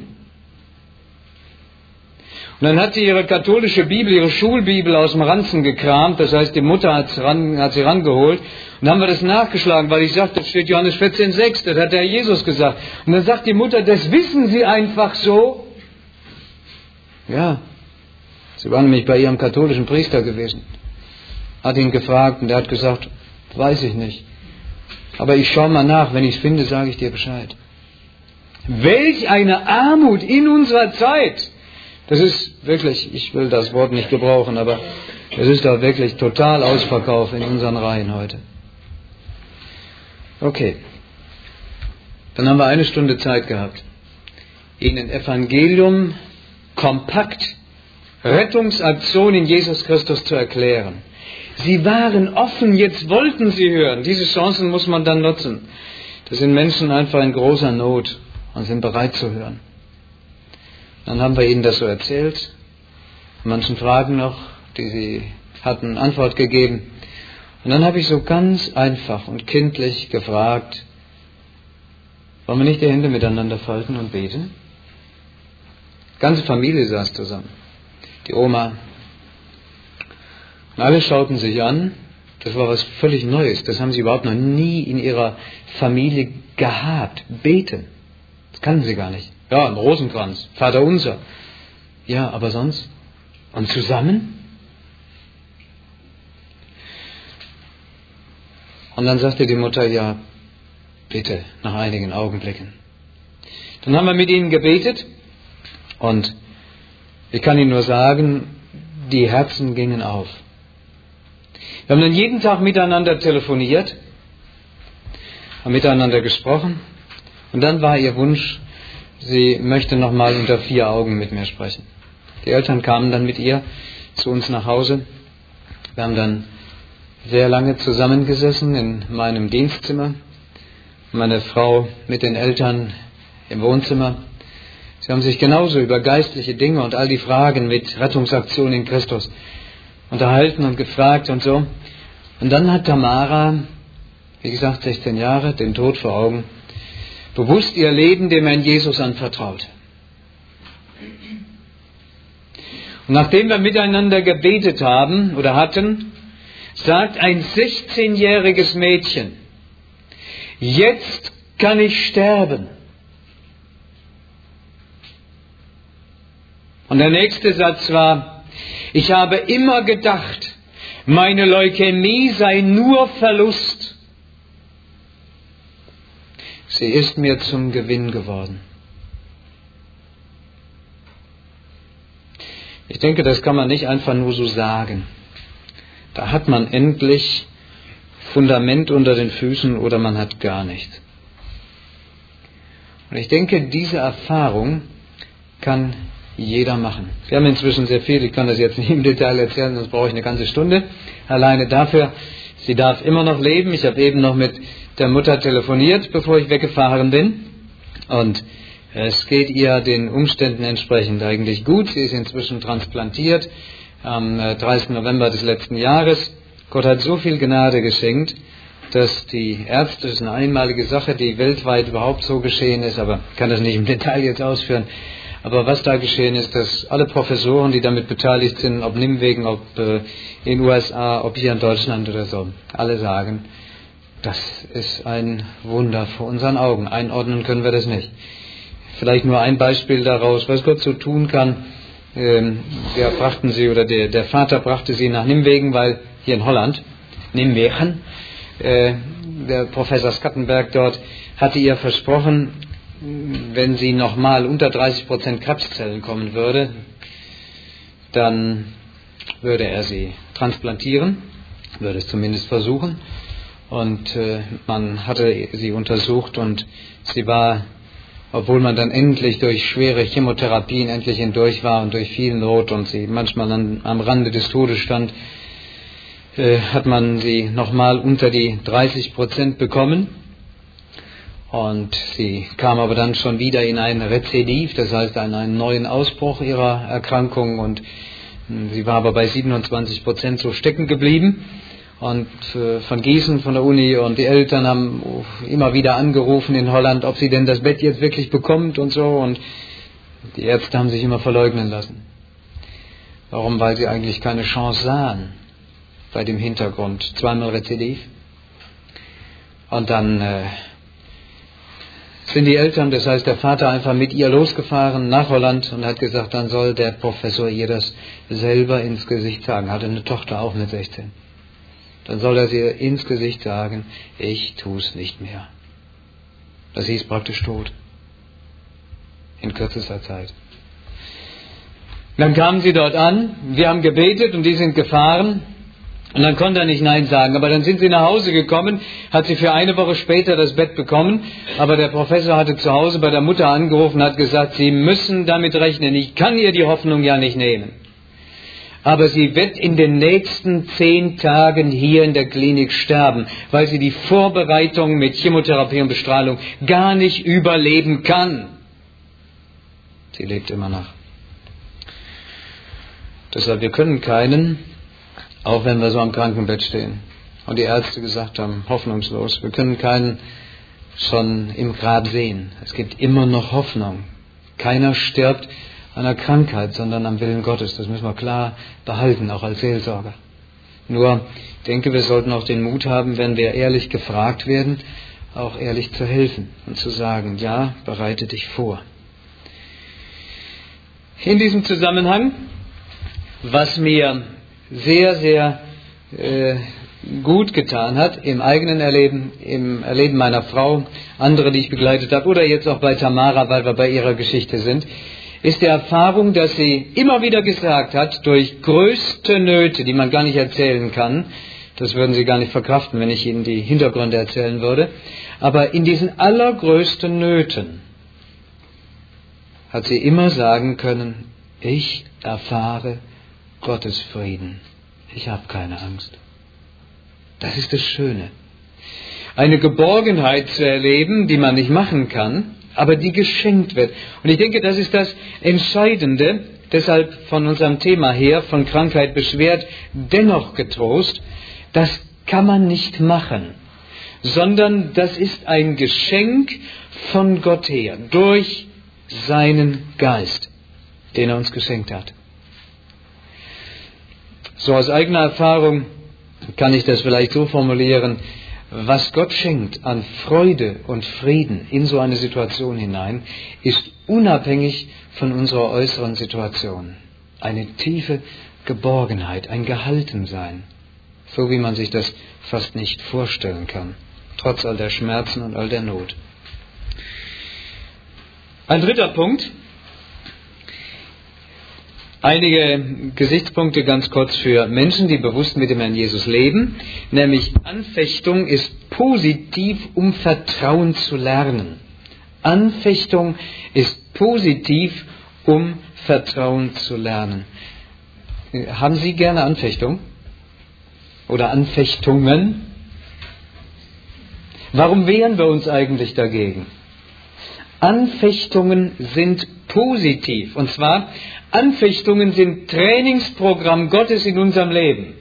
Und dann hat sie ihre katholische Bibel, ihre Schulbibel aus dem Ranzen gekramt. Das heißt, die Mutter hat's ran, hat sie rangeholt. Und dann haben wir das nachgeschlagen, weil ich sagte, das steht Johannes vierzehn sechs, das hat der Jesus gesagt. Und dann sagt die Mutter, das wissen Sie einfach so. Ja, sie war nämlich bei ihrem katholischen Priester gewesen. Hat ihn gefragt und der hat gesagt, weiß ich nicht. Aber ich schaue mal nach, wenn ich es finde, sage ich dir Bescheid. Welch eine Armut in unserer Zeit! Das ist wirklich, ich will das Wort nicht gebrauchen, aber es ist da wirklich total Ausverkauf in unseren Reihen heute. Okay, dann haben wir eine Stunde Zeit gehabt, Ihnen Evangelium kompakt, Rettungsaktion in Jesus Christus zu erklären. Sie waren offen, jetzt wollten sie hören. Diese Chancen muss man dann nutzen. Das sind Menschen einfach in großer Not und sind bereit zu hören. Dann haben wir ihnen das so erzählt, manchen Fragen noch, die sie hatten, Antwort gegeben. Und dann habe ich so ganz einfach und kindlich gefragt, wollen wir nicht die Hände miteinander falten und beten? Die ganze Familie saß zusammen, die Oma. Und alle schauten sich an, das war was völlig Neues, das haben sie überhaupt noch nie in ihrer Familie gehabt. Beten, das kannten sie gar nicht. Ja, ein Rosenkranz, Vater unser. Ja, aber sonst? Und zusammen? Und dann sagte die Mutter, ja, bitte, nach einigen Augenblicken. Dann haben wir mit ihnen gebetet und ich kann Ihnen nur sagen, die Herzen gingen auf. Wir haben dann jeden Tag miteinander telefoniert, haben miteinander gesprochen und dann war ihr Wunsch, sie möchte nochmal unter vier Augen mit mir sprechen. Die Eltern kamen dann mit ihr zu uns nach Hause. Wir haben dann sehr lange zusammengesessen in meinem Dienstzimmer. Meine Frau mit den Eltern im Wohnzimmer. Sie haben sich genauso über geistliche Dinge und all die Fragen mit Rettungsaktion in Christus unterhalten und gefragt und so. Und dann hat Tamara, wie gesagt, sechzehn Jahre, den Tod vor Augen, bewusst ihr Leben dem Herrn Jesus anvertraut. Und nachdem wir miteinander gebetet haben oder hatten, sagt ein sechzehnjähriges Mädchen, jetzt kann ich sterben. Und der nächste Satz war, ich habe immer gedacht, meine Leukämie sei nur Verlust. Sie ist mir zum Gewinn geworden. Ich denke, das kann man nicht einfach nur so sagen. Da hat man endlich Fundament unter den Füßen oder man hat gar nichts. Und ich denke, diese Erfahrung kann jeder machen. Wir haben inzwischen sehr viel, ich kann das jetzt nicht im Detail erzählen, sonst brauche ich eine ganze Stunde. Alleine dafür, sie darf immer noch leben. Ich habe eben noch mit der Mutter telefoniert, bevor ich weggefahren bin. Und Es geht ihr den Umständen entsprechend eigentlich gut. Sie ist inzwischen transplantiert am dreißigsten November des letzten Jahres. Gott hat so viel Gnade geschenkt, dass die Ärzte, das ist eine einmalige Sache, die weltweit überhaupt so geschehen ist, aber ich kann das nicht im Detail jetzt ausführen. Aber was da geschehen ist, dass alle Professoren, die damit beteiligt sind, ob Nimwegen, ob äh, in den U S A, ob hier in Deutschland oder so, alle sagen, das ist ein Wunder vor unseren Augen. Einordnen können wir das nicht. Vielleicht nur ein Beispiel daraus, was Gott so tun kann. Ähm, wir brachten sie, oder der, der Vater brachte sie nach Nimwegen, weil hier in Holland, Nimwegen, äh, der Professor Skattenberg dort hatte ihr versprochen, wenn sie nochmal unter dreißig Prozent Krebszellen kommen würde, dann würde er sie transplantieren, würde es zumindest versuchen. Und äh, man hatte sie untersucht und sie war, obwohl man dann endlich durch schwere Chemotherapien endlich hindurch war und durch viel Not und sie manchmal an, am Rande des Todes stand, äh, hat man sie nochmal unter die dreißig Prozent bekommen. Und sie kam aber dann schon wieder in ein Rezidiv, das heißt in einen neuen Ausbruch ihrer Erkrankung. Und sie war aber bei siebenundzwanzig Prozent so stecken geblieben. Und äh, von Gießen, von der Uni, und die Eltern haben immer wieder angerufen in Holland, ob sie denn das Bett jetzt wirklich bekommt und so. Und die Ärzte haben sich immer verleugnen lassen. Warum? Weil sie eigentlich keine Chance sahen bei dem Hintergrund. Zweimal Rezidiv. Und dann äh, sind die Eltern, das heißt der Vater, einfach mit ihr losgefahren nach Holland und hat gesagt, dann soll der Professor ihr das selber ins Gesicht sagen. Hatte eine Tochter auch mit sechzehn. Dann soll er ihr ins Gesicht sagen, ich tue es nicht mehr. Das hieß praktisch Tod. In kürzester Zeit. Dann kamen sie dort an, wir haben gebetet und die sind gefahren. Und dann konnte er nicht Nein sagen. Aber dann sind sie nach Hause gekommen, hat sie für eine Woche später das Bett bekommen. Aber der Professor hatte zu Hause bei der Mutter angerufen und hat gesagt, Sie müssen damit rechnen. Ich kann ihr die Hoffnung ja nicht nehmen. Aber sie wird in den nächsten zehn Tagen hier in der Klinik sterben, weil sie die Vorbereitung mit Chemotherapie und Bestrahlung gar nicht überleben kann. Sie lebt immer noch. Deshalb, wir können keinen, auch wenn wir so am Krankenbett stehen und die Ärzte gesagt haben, hoffnungslos, wir können keinen schon im Grab sehen. Es gibt immer noch Hoffnung. Keiner stirbt an einer Krankheit, sondern am Willen Gottes. Das müssen wir klar behalten, auch als Seelsorger. Nur, ich denke, wir sollten auch den Mut haben, wenn wir ehrlich gefragt werden, auch ehrlich zu helfen und zu sagen, ja, bereite dich vor. In diesem Zusammenhang, was mir sehr, sehr äh, gut getan hat, im eigenen Erleben, im Erleben meiner Frau, andere, die ich begleitet habe, oder jetzt auch bei Tamara, weil wir bei ihrer Geschichte sind, ist die Erfahrung, dass sie immer wieder gesagt hat, durch größte Nöte, die man gar nicht erzählen kann, das würden Sie gar nicht verkraften, wenn ich Ihnen die Hintergründe erzählen würde, aber in diesen allergrößten Nöten hat sie immer sagen können, ich erfahre Gottes Frieden. Ich habe keine Angst. Das ist das Schöne. Eine Geborgenheit zu erleben, die man nicht machen kann, aber die geschenkt wird. Und ich denke, das ist das Entscheidende, deshalb von unserem Thema her, von Krankheit beschwert, dennoch getrost, das kann man nicht machen, sondern das ist ein Geschenk von Gott her, durch seinen Geist, den er uns geschenkt hat. So aus eigener Erfahrung kann ich das vielleicht so formulieren, was Gott schenkt an Freude und Frieden in so eine Situation hinein, ist unabhängig von unserer äußeren Situation. Eine tiefe Geborgenheit, ein Gehaltensein, so wie man sich das fast nicht vorstellen kann, trotz all der Schmerzen und all der Not. Ein dritter Punkt. Einige Gesichtspunkte ganz kurz für Menschen, die bewusst mit dem Herrn Jesus leben. Nämlich Anfechtung ist positiv, um Vertrauen zu lernen. Anfechtung ist positiv, um Vertrauen zu lernen. Haben Sie gerne Anfechtung? Oder Anfechtungen? Warum wehren wir uns eigentlich dagegen? Anfechtungen sind positiv. Und zwar, Anfechtungen sind Trainingsprogramm Gottes in unserem Leben.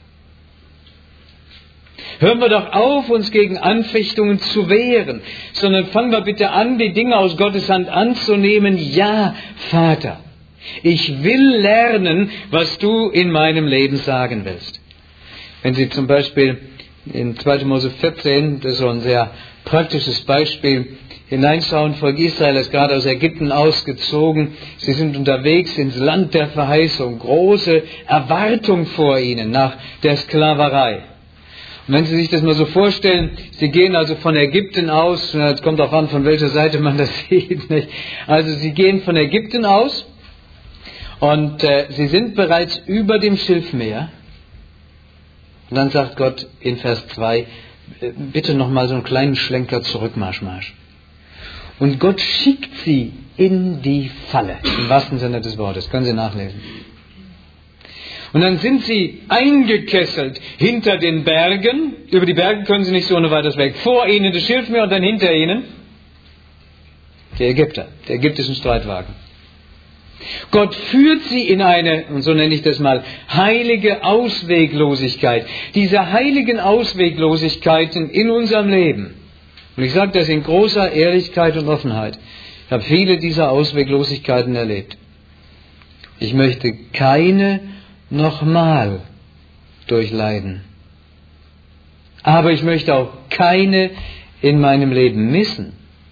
Hören wir doch auf, uns gegen Anfechtungen zu wehren, sondern fangen wir bitte an, die Dinge aus Gottes Hand anzunehmen. Ja, Vater, ich will lernen, was du in meinem Leben sagen willst. Wenn Sie zum Beispiel in zweiter Mose vierzehn, das ist so ein sehr praktisches Beispiel, hineinschauen, Volk Israel ist gerade aus Ägypten ausgezogen, sie sind unterwegs ins Land der Verheißung, große Erwartung vor ihnen nach der Sklaverei. Und wenn Sie sich das mal so vorstellen, Sie gehen also von Ägypten aus, es kommt auch an, von welcher Seite man das sieht, nicht? Also Sie gehen von Ägypten aus und äh, Sie sind bereits über dem Schilfmeer. Und dann sagt Gott in Vers zwei, bitte nochmal so einen kleinen Schlenker zurück, Marsch, Marsch. Und Gott schickt sie in die Falle, im wahrsten Sinne des Wortes, können Sie nachlesen. Und dann sind sie eingekesselt hinter den Bergen. Über die Berge können sie nicht so ohne weiteres weg. Vor ihnen das Schilfmeer und dann hinter ihnen die Ägypter, die ägyptischen Streitwagen. Gott führt sie in eine, und so nenne ich das mal, heilige Ausweglosigkeit. Diese heiligen Ausweglosigkeiten in unserem Leben. Und ich sage das in großer Ehrlichkeit und Offenheit. Ich habe viele dieser Ausweglosigkeiten erlebt. Ich möchte keine nochmal durchleiden. Aber ich möchte auch keine in meinem Leben missen.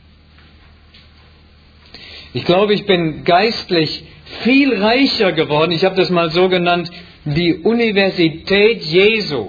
Ich glaube, ich bin geistlich viel reicher geworden. Ich habe das mal so genannt, die Universität Jesu.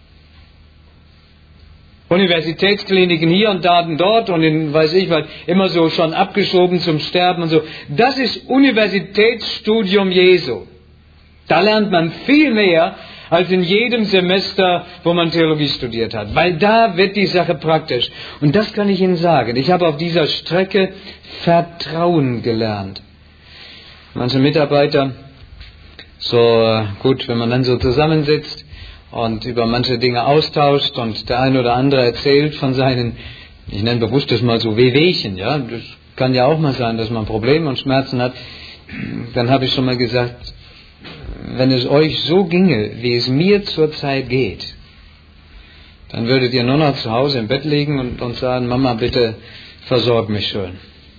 Universitätskliniken hier und da und dort und in, weiß ich was, immer so schon abgeschoben zum Sterben und so. Das ist Universitätsstudium Jesu. Da lernt man viel mehr als in jedem Semester, wo man Theologie studiert hat. Weil da wird die Sache praktisch. Und das kann ich Ihnen sagen. Ich habe auf dieser Strecke Vertrauen gelernt. Manche Mitarbeiter, so gut, wenn man dann so zusammensitzt und über manche Dinge austauscht und der eine oder andere erzählt von seinen, ich nenne bewusst das mal so Wehwehchen, ja, das kann ja auch mal sein, dass man Probleme und Schmerzen hat, dann habe ich schon mal gesagt, wenn es euch so ginge, wie es mir zurzeit geht, dann würdet ihr nur noch zu Hause im Bett liegen und, und sagen, Mama, bitte versorg mich schön.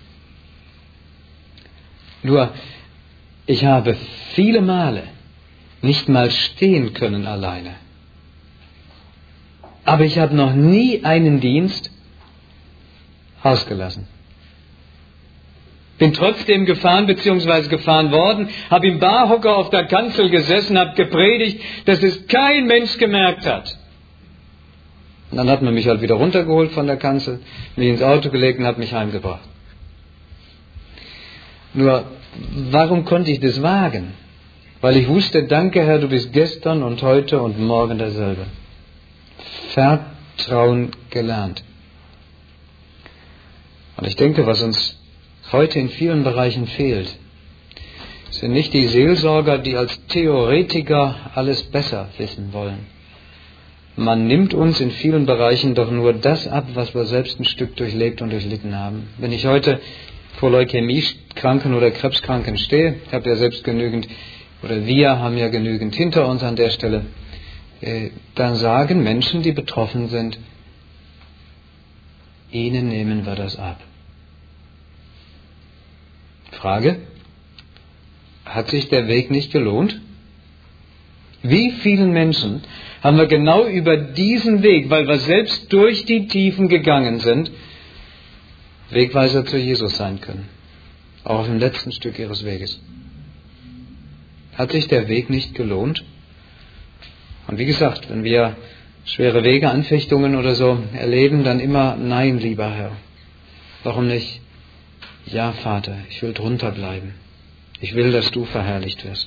Nur, ich habe viele Male nicht mal stehen können alleine. Aber ich habe noch nie einen Dienst ausgelassen. Bin trotzdem gefahren bzw. gefahren worden, habe im Barhocker auf der Kanzel gesessen, habe gepredigt, dass es kein Mensch gemerkt hat. Und dann hat man mich halt wieder runtergeholt von der Kanzel, mich ins Auto gelegt und hat mich heimgebracht. Nur, warum konnte ich das wagen? Weil ich wusste, danke Herr, du bist gestern und heute und morgen derselbe. Vertrauen gelernt. Und ich denke, was uns heute in vielen Bereichen fehlt, sind nicht die Seelsorger, die als Theoretiker alles besser wissen wollen. Man nimmt uns in vielen Bereichen doch nur das ab, was wir selbst ein Stück durchlebt und durchlitten haben. Wenn ich heute vor Leukämiekranken oder Krebskranken stehe, ich habe ja selbst genügend, oder wir haben ja genügend hinter uns an der Stelle, äh, dann sagen Menschen, die betroffen sind, ihnen nehmen wir das ab. Frage, hat sich der Weg nicht gelohnt? Wie vielen Menschen haben wir genau über diesen Weg, weil wir selbst durch die Tiefen gegangen sind, Wegweiser zu Jesus sein können? Auch auf dem letzten Stück ihres Weges. Hat sich der Weg nicht gelohnt? Und wie gesagt, wenn wir schwere Wege, Anfechtungen oder so erleben, dann immer nein, lieber Herr. Warum nicht? Ja, Vater, ich will drunter bleiben. Ich will, dass du verherrlicht wirst.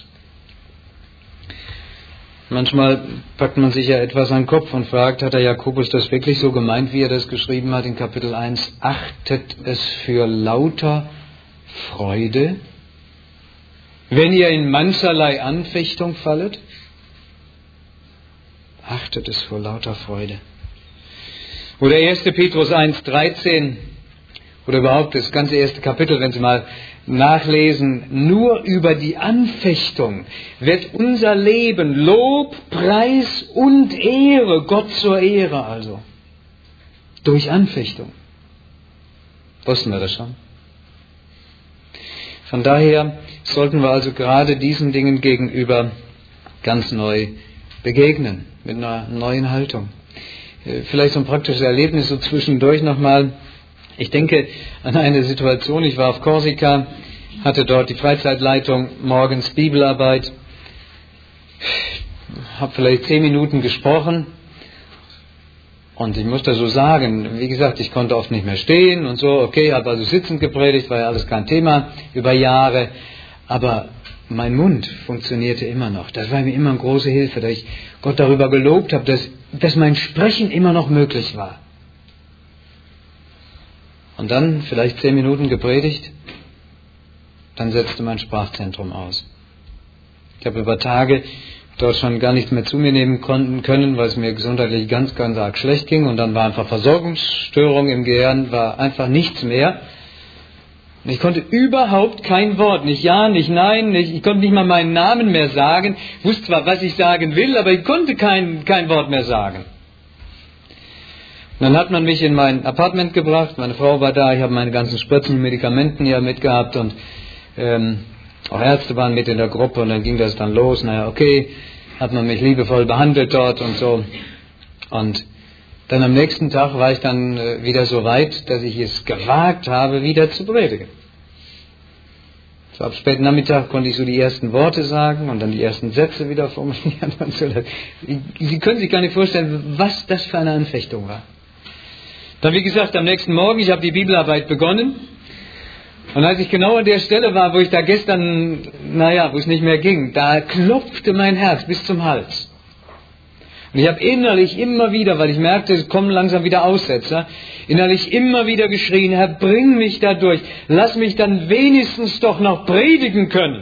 Manchmal packt man sich ja etwas an den Kopf und fragt, hat der Jakobus das wirklich so gemeint, wie er das geschrieben hat in Kapitel eins? Achtet es für lauter Freude, wenn ihr in mancherlei Anfechtung fallet? Achtet es für lauter Freude. Oder erster Petrus eins dreizehn. oder überhaupt das ganze erste Kapitel, wenn Sie mal nachlesen, nur über die Anfechtung wird unser Leben Lob, Preis und Ehre, Gott zur Ehre also. Durch Anfechtung. Wussten wir das schon? Von daher sollten wir also gerade diesen Dingen gegenüber ganz neu begegnen, mit einer neuen Haltung. Vielleicht so ein praktisches Erlebnis so zwischendurch nochmal. Ich denke an eine Situation, ich war auf Korsika, hatte dort die Freizeitleitung, morgens Bibelarbeit, habe vielleicht zehn Minuten gesprochen und ich muss das so sagen, wie gesagt, ich konnte oft nicht mehr stehen und so, okay, habe also sitzend gepredigt, war ja alles kein Thema über Jahre, aber mein Mund funktionierte immer noch. Das war mir immer eine große Hilfe, dass ich Gott darüber gelobt habe, dass, dass mein Sprechen immer noch möglich war. Und dann vielleicht zehn Minuten gepredigt, dann setzte mein Sprachzentrum aus. Ich habe über Tage dort schon gar nichts mehr zu mir nehmen konnten können, weil es mir gesundheitlich ganz, ganz arg schlecht ging. Und dann war einfach Versorgungsstörung im Gehirn, war einfach nichts mehr. Und ich konnte überhaupt kein Wort, nicht Ja, nicht Nein, nicht, ich konnte nicht mal meinen Namen mehr sagen. Ich wusste zwar, was ich sagen will, aber ich konnte kein, kein Wort mehr sagen. Und dann hat man mich in mein Apartment gebracht, meine Frau war da, ich habe meine ganzen Spritzen und Medikamenten ja mitgehabt und ähm, auch Ärzte waren mit in der Gruppe und dann ging das dann los. Naja, okay, hat man mich liebevoll behandelt dort und so. Und dann am nächsten Tag war ich dann äh, wieder so weit, dass ich es gewagt habe, wieder zu predigen. So ab späten Nachmittag konnte ich so die ersten Worte sagen und dann die ersten Sätze wieder formulieren. Und so. Sie können sich gar nicht vorstellen, was das für eine Anfechtung war. Dann, wie gesagt, am nächsten Morgen, ich habe die Bibelarbeit begonnen. Und als ich genau an der Stelle war, wo ich da gestern, naja, wo es nicht mehr ging, da klopfte mein Herz bis zum Hals. Und ich habe innerlich immer wieder, weil ich merkte, es kommen langsam wieder Aussetzer, innerlich immer wieder geschrien, Herr, bring mich da durch, lass mich dann wenigstens doch noch predigen können.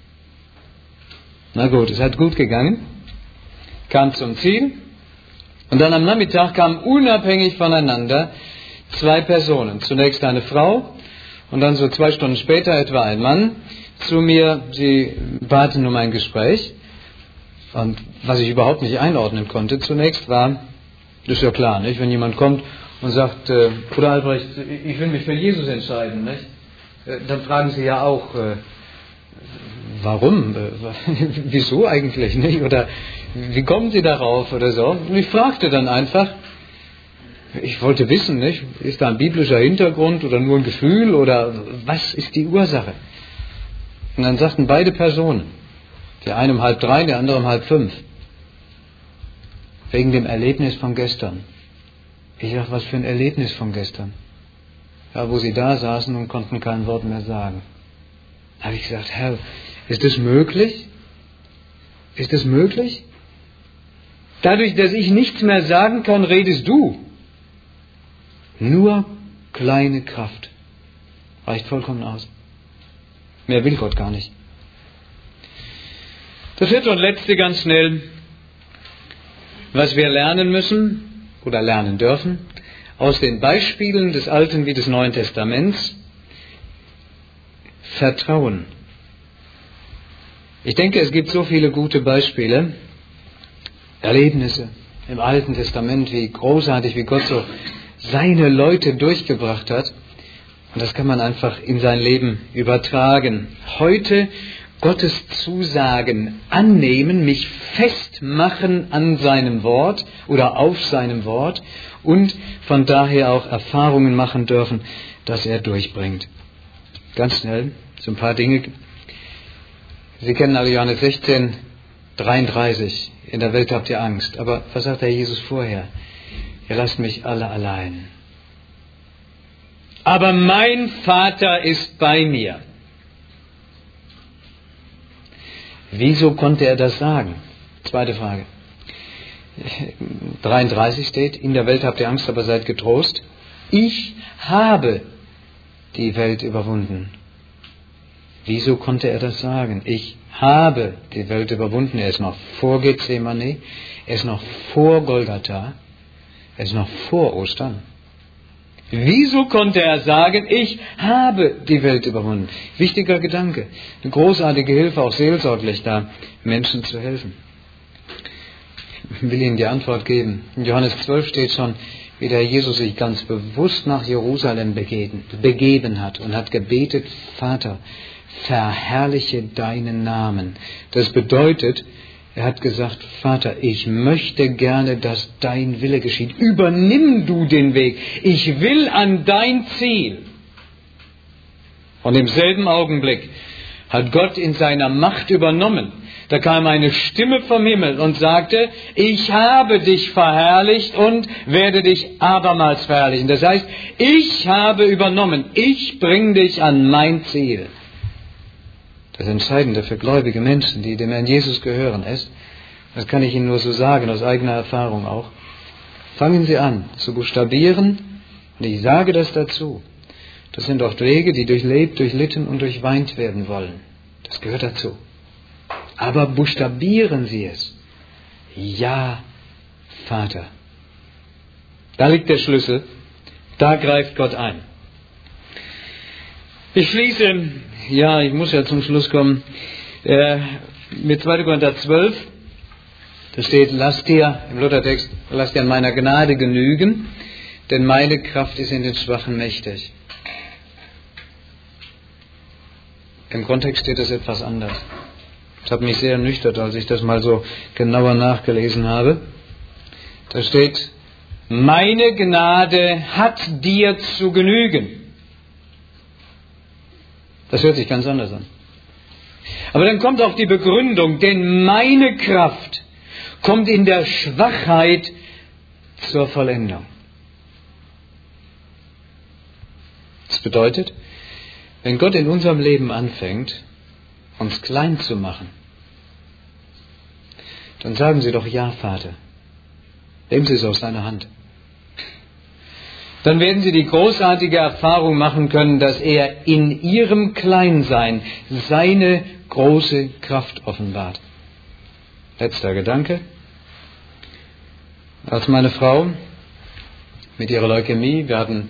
Na gut, es hat gut gegangen, kam zum Ziel und dann am Nachmittag kamen unabhängig voneinander zwei Personen. Zunächst eine Frau und dann so zwei Stunden später etwa ein Mann zu mir, sie baten um ein Gespräch. Und was ich überhaupt nicht einordnen konnte zunächst war, das ist ja klar, nicht? Wenn jemand kommt und sagt, äh, Bruder Albrecht, ich will mich für Jesus entscheiden, nicht? Äh, dann fragen Sie ja auch, äh, warum, äh, wieso eigentlich, nicht? Oder wie kommen Sie darauf oder so? Und ich fragte dann einfach, ich wollte wissen, nicht? Ist da ein biblischer Hintergrund oder nur ein Gefühl oder was ist die Ursache? Und dann sagten beide Personen, der eine um halb drei, der andere um halb fünf. Wegen dem Erlebnis von gestern. Ich dachte, was für ein Erlebnis von gestern. Ja, wo sie da saßen und konnten kein Wort mehr sagen. Da habe ich gesagt, Herr, ist das möglich? Ist das möglich? Dadurch, dass ich nichts mehr sagen kann, redest du. Nur kleine Kraft. Reicht vollkommen aus. Mehr will Gott gar nicht. Das vierte und letzte ganz schnell, was wir lernen müssen oder lernen dürfen, aus den Beispielen des Alten wie des Neuen Testaments, Vertrauen. Ich denke, es gibt so viele gute Beispiele, Erlebnisse im Alten Testament, wie großartig, wie Gott so seine Leute durchgebracht hat. Und das kann man einfach in sein Leben übertragen. Heute Gottes Zusagen annehmen, mich festmachen an seinem Wort oder auf seinem Wort und von daher auch Erfahrungen machen dürfen, dass er durchbringt. Ganz schnell, so ein paar Dinge. Sie kennen alle Johannes sechzehn, dreiunddreißig. In der Welt habt ihr Angst. Aber was sagt der Jesus vorher? Ihr lasst mich alle allein. Aber mein Vater ist bei mir. Wieso konnte er das sagen? Zweite Frage. dreiunddreißig steht, in der Welt habt ihr Angst, aber seid getrost. Ich habe die Welt überwunden. Wieso konnte er das sagen? Ich habe die Welt überwunden. Er ist noch vor Gethsemane, er ist noch vor Golgatha, er ist noch vor Ostern. Wieso konnte er sagen, ich habe die Welt überwunden? Wichtiger Gedanke. Eine großartige Hilfe, auch seelsorglich da, Menschen zu helfen. Ich will Ihnen die Antwort geben. In Johannes zwölf steht schon, wie der Jesus sich ganz bewusst nach Jerusalem begeben, begeben hat und hat gebetet, Vater, verherrliche deinen Namen. Das bedeutet, er hat gesagt, Vater, ich möchte gerne, dass dein Wille geschieht. Übernimm du den Weg. Ich will an dein Ziel. Und im selben Augenblick hat Gott in seiner Macht übernommen. Da kam eine Stimme vom Himmel und sagte, ich habe dich verherrlicht und werde dich abermals verherrlichen. Das heißt, ich habe übernommen. Ich bringe dich an mein Ziel. Das Entscheidende für gläubige Menschen, die dem Herrn Jesus gehören, ist, das kann ich Ihnen nur so sagen, aus eigener Erfahrung auch, fangen Sie an zu buchstabieren, und ich sage das dazu. Das sind oft Wege, die durchlebt, durchlitten und durchweint werden wollen. Das gehört dazu. Aber buchstabieren Sie es. Ja, Vater. Da liegt der Schlüssel, da greift Gott ein. Ich schließe, ja, ich muss ja zum Schluss kommen, äh, mit zweiter Korinther zwölf, da steht, lass dir, im Luthertext, lass dir an meiner Gnade genügen, denn meine Kraft ist in den Schwachen mächtig. Im Kontext steht das etwas anders. Das hat mich sehr ernüchtert, als ich das mal so genauer nachgelesen habe. Da steht, meine Gnade hat dir zu genügen. Das hört sich ganz anders an. Aber dann kommt auch die Begründung, denn meine Kraft kommt in der Schwachheit zur Vollendung. Das bedeutet, wenn Gott in unserem Leben anfängt, uns klein zu machen, dann sagen Sie doch, ja, Vater. Nehmen Sie es aus seiner Hand. Dann werden Sie die großartige Erfahrung machen können, dass er in Ihrem Kleinsein seine große Kraft offenbart. Letzter Gedanke. Als meine Frau mit ihrer Leukämie, wir hatten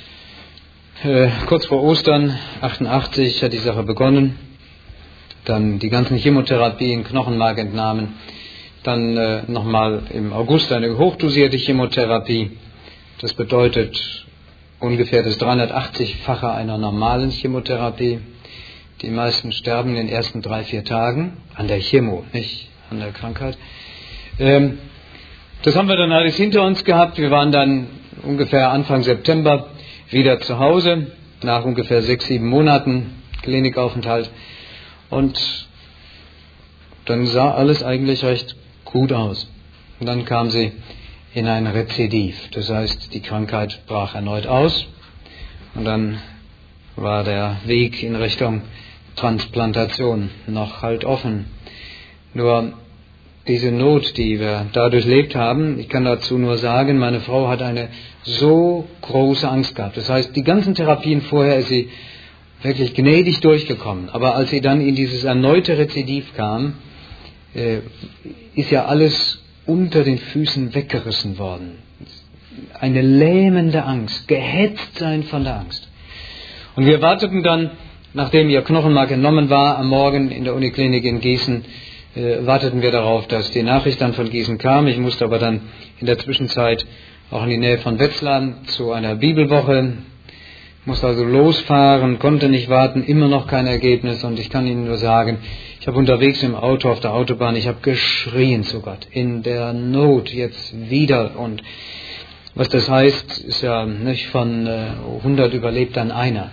äh, kurz vor Ostern achtundachtzig hat die Sache begonnen, dann die ganzen Chemotherapien, Knochenmarkentnahmen, dann äh, nochmal im August eine hochdosierte Chemotherapie. Das bedeutet ungefähr das dreihundertachtzig-fache einer normalen Chemotherapie. Die meisten sterben in den ersten drei, vier Tagen an der Chemo, nicht an der Krankheit. Ähm, das haben wir dann alles hinter uns gehabt. Wir waren dann ungefähr Anfang September wieder zu Hause, nach ungefähr sechs, sieben Monaten Klinikaufenthalt. Und dann sah alles eigentlich recht gut aus. Und dann kam sie in ein Rezidiv. Das heißt, die Krankheit brach erneut aus und dann war der Weg in Richtung Transplantation noch halt offen. Nur diese Not, die wir da durchlebt haben, ich kann dazu nur sagen, meine Frau hat eine so große Angst gehabt. Das heißt, die ganzen Therapien vorher ist sie wirklich gnädig durchgekommen. Aber als sie dann in dieses erneute Rezidiv kam, äh, ist ja alles unter den Füßen weggerissen worden. Eine lähmende Angst, gehetzt sein von der Angst. Und wir warteten dann, nachdem ihr Knochenmark entnommen war, am Morgen in der Uniklinik in Gießen, äh, warteten wir darauf, dass die Nachricht dann von Gießen kam. Ich musste aber dann in der Zwischenzeit auch in die Nähe von Wetzlar zu einer Bibelwoche, musste also losfahren, konnte nicht warten, immer noch kein Ergebnis. Und ich kann Ihnen nur sagen, ich habe unterwegs im Auto auf der Autobahn, ich habe geschrien zu Gott, in der Not jetzt wieder. Und was das heißt, ist ja nicht von äh, hundert überlebt dann einer.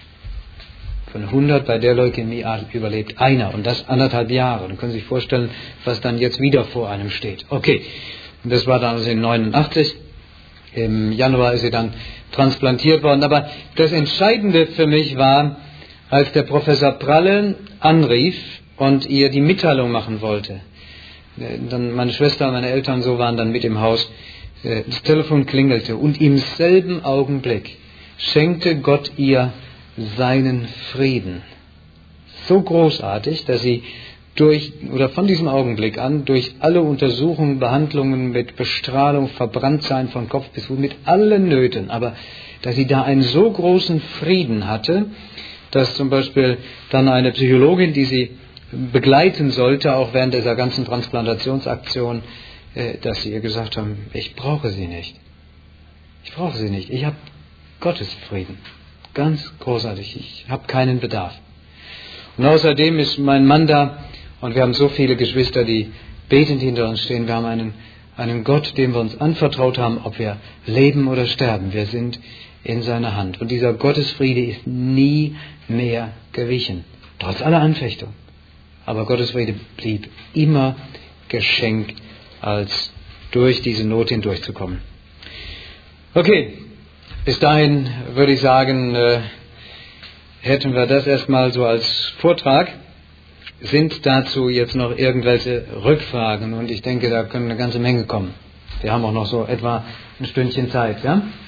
Von hundert bei der Leukämie überlebt einer und das anderthalb Jahre. Dann können Sie sich vorstellen, was dann jetzt wieder vor einem steht. Okay, und das war dann also in neunundachtzig. Im Januar ist sie dann transplantiert worden. Aber das Entscheidende für mich war, als der Professor Pralle anrief und ihr die Mitteilung machen wollte. Dann meine Schwester und meine Eltern so waren dann mit im Haus. Das Telefon klingelte und im selben Augenblick schenkte Gott ihr seinen Frieden. So großartig, dass sie durch oder von diesem Augenblick an durch alle Untersuchungen, Behandlungen mit Bestrahlung, Verbranntsein von Kopf bis Fuß, mit allen Nöten, aber dass sie da einen so großen Frieden hatte, dass zum Beispiel dann eine Psychologin, die sie begleiten sollte, auch während dieser ganzen Transplantationsaktion, dass sie ihr gesagt haben, ich brauche sie nicht. Ich brauche sie nicht. Ich habe Gottes Frieden. Ganz großartig. Ich habe keinen Bedarf. Und außerdem ist mein Mann da und wir haben so viele Geschwister, die betend hinter uns stehen. Wir haben einen, einen Gott, dem wir uns anvertraut haben, ob wir leben oder sterben. Wir sind in seiner Hand. Und dieser Gottesfriede ist nie mehr gewichen. Trotz aller Anfechtung. Aber Gottes Friede blieb immer geschenkt, als durch diese Not hindurchzukommen. Okay, bis dahin würde ich sagen, äh, hätten wir das erstmal so als Vortrag. Sind dazu jetzt noch irgendwelche Rückfragen? Und ich denke, da können eine ganze Menge kommen. Wir haben auch noch so etwa ein Stündchen Zeit, ja?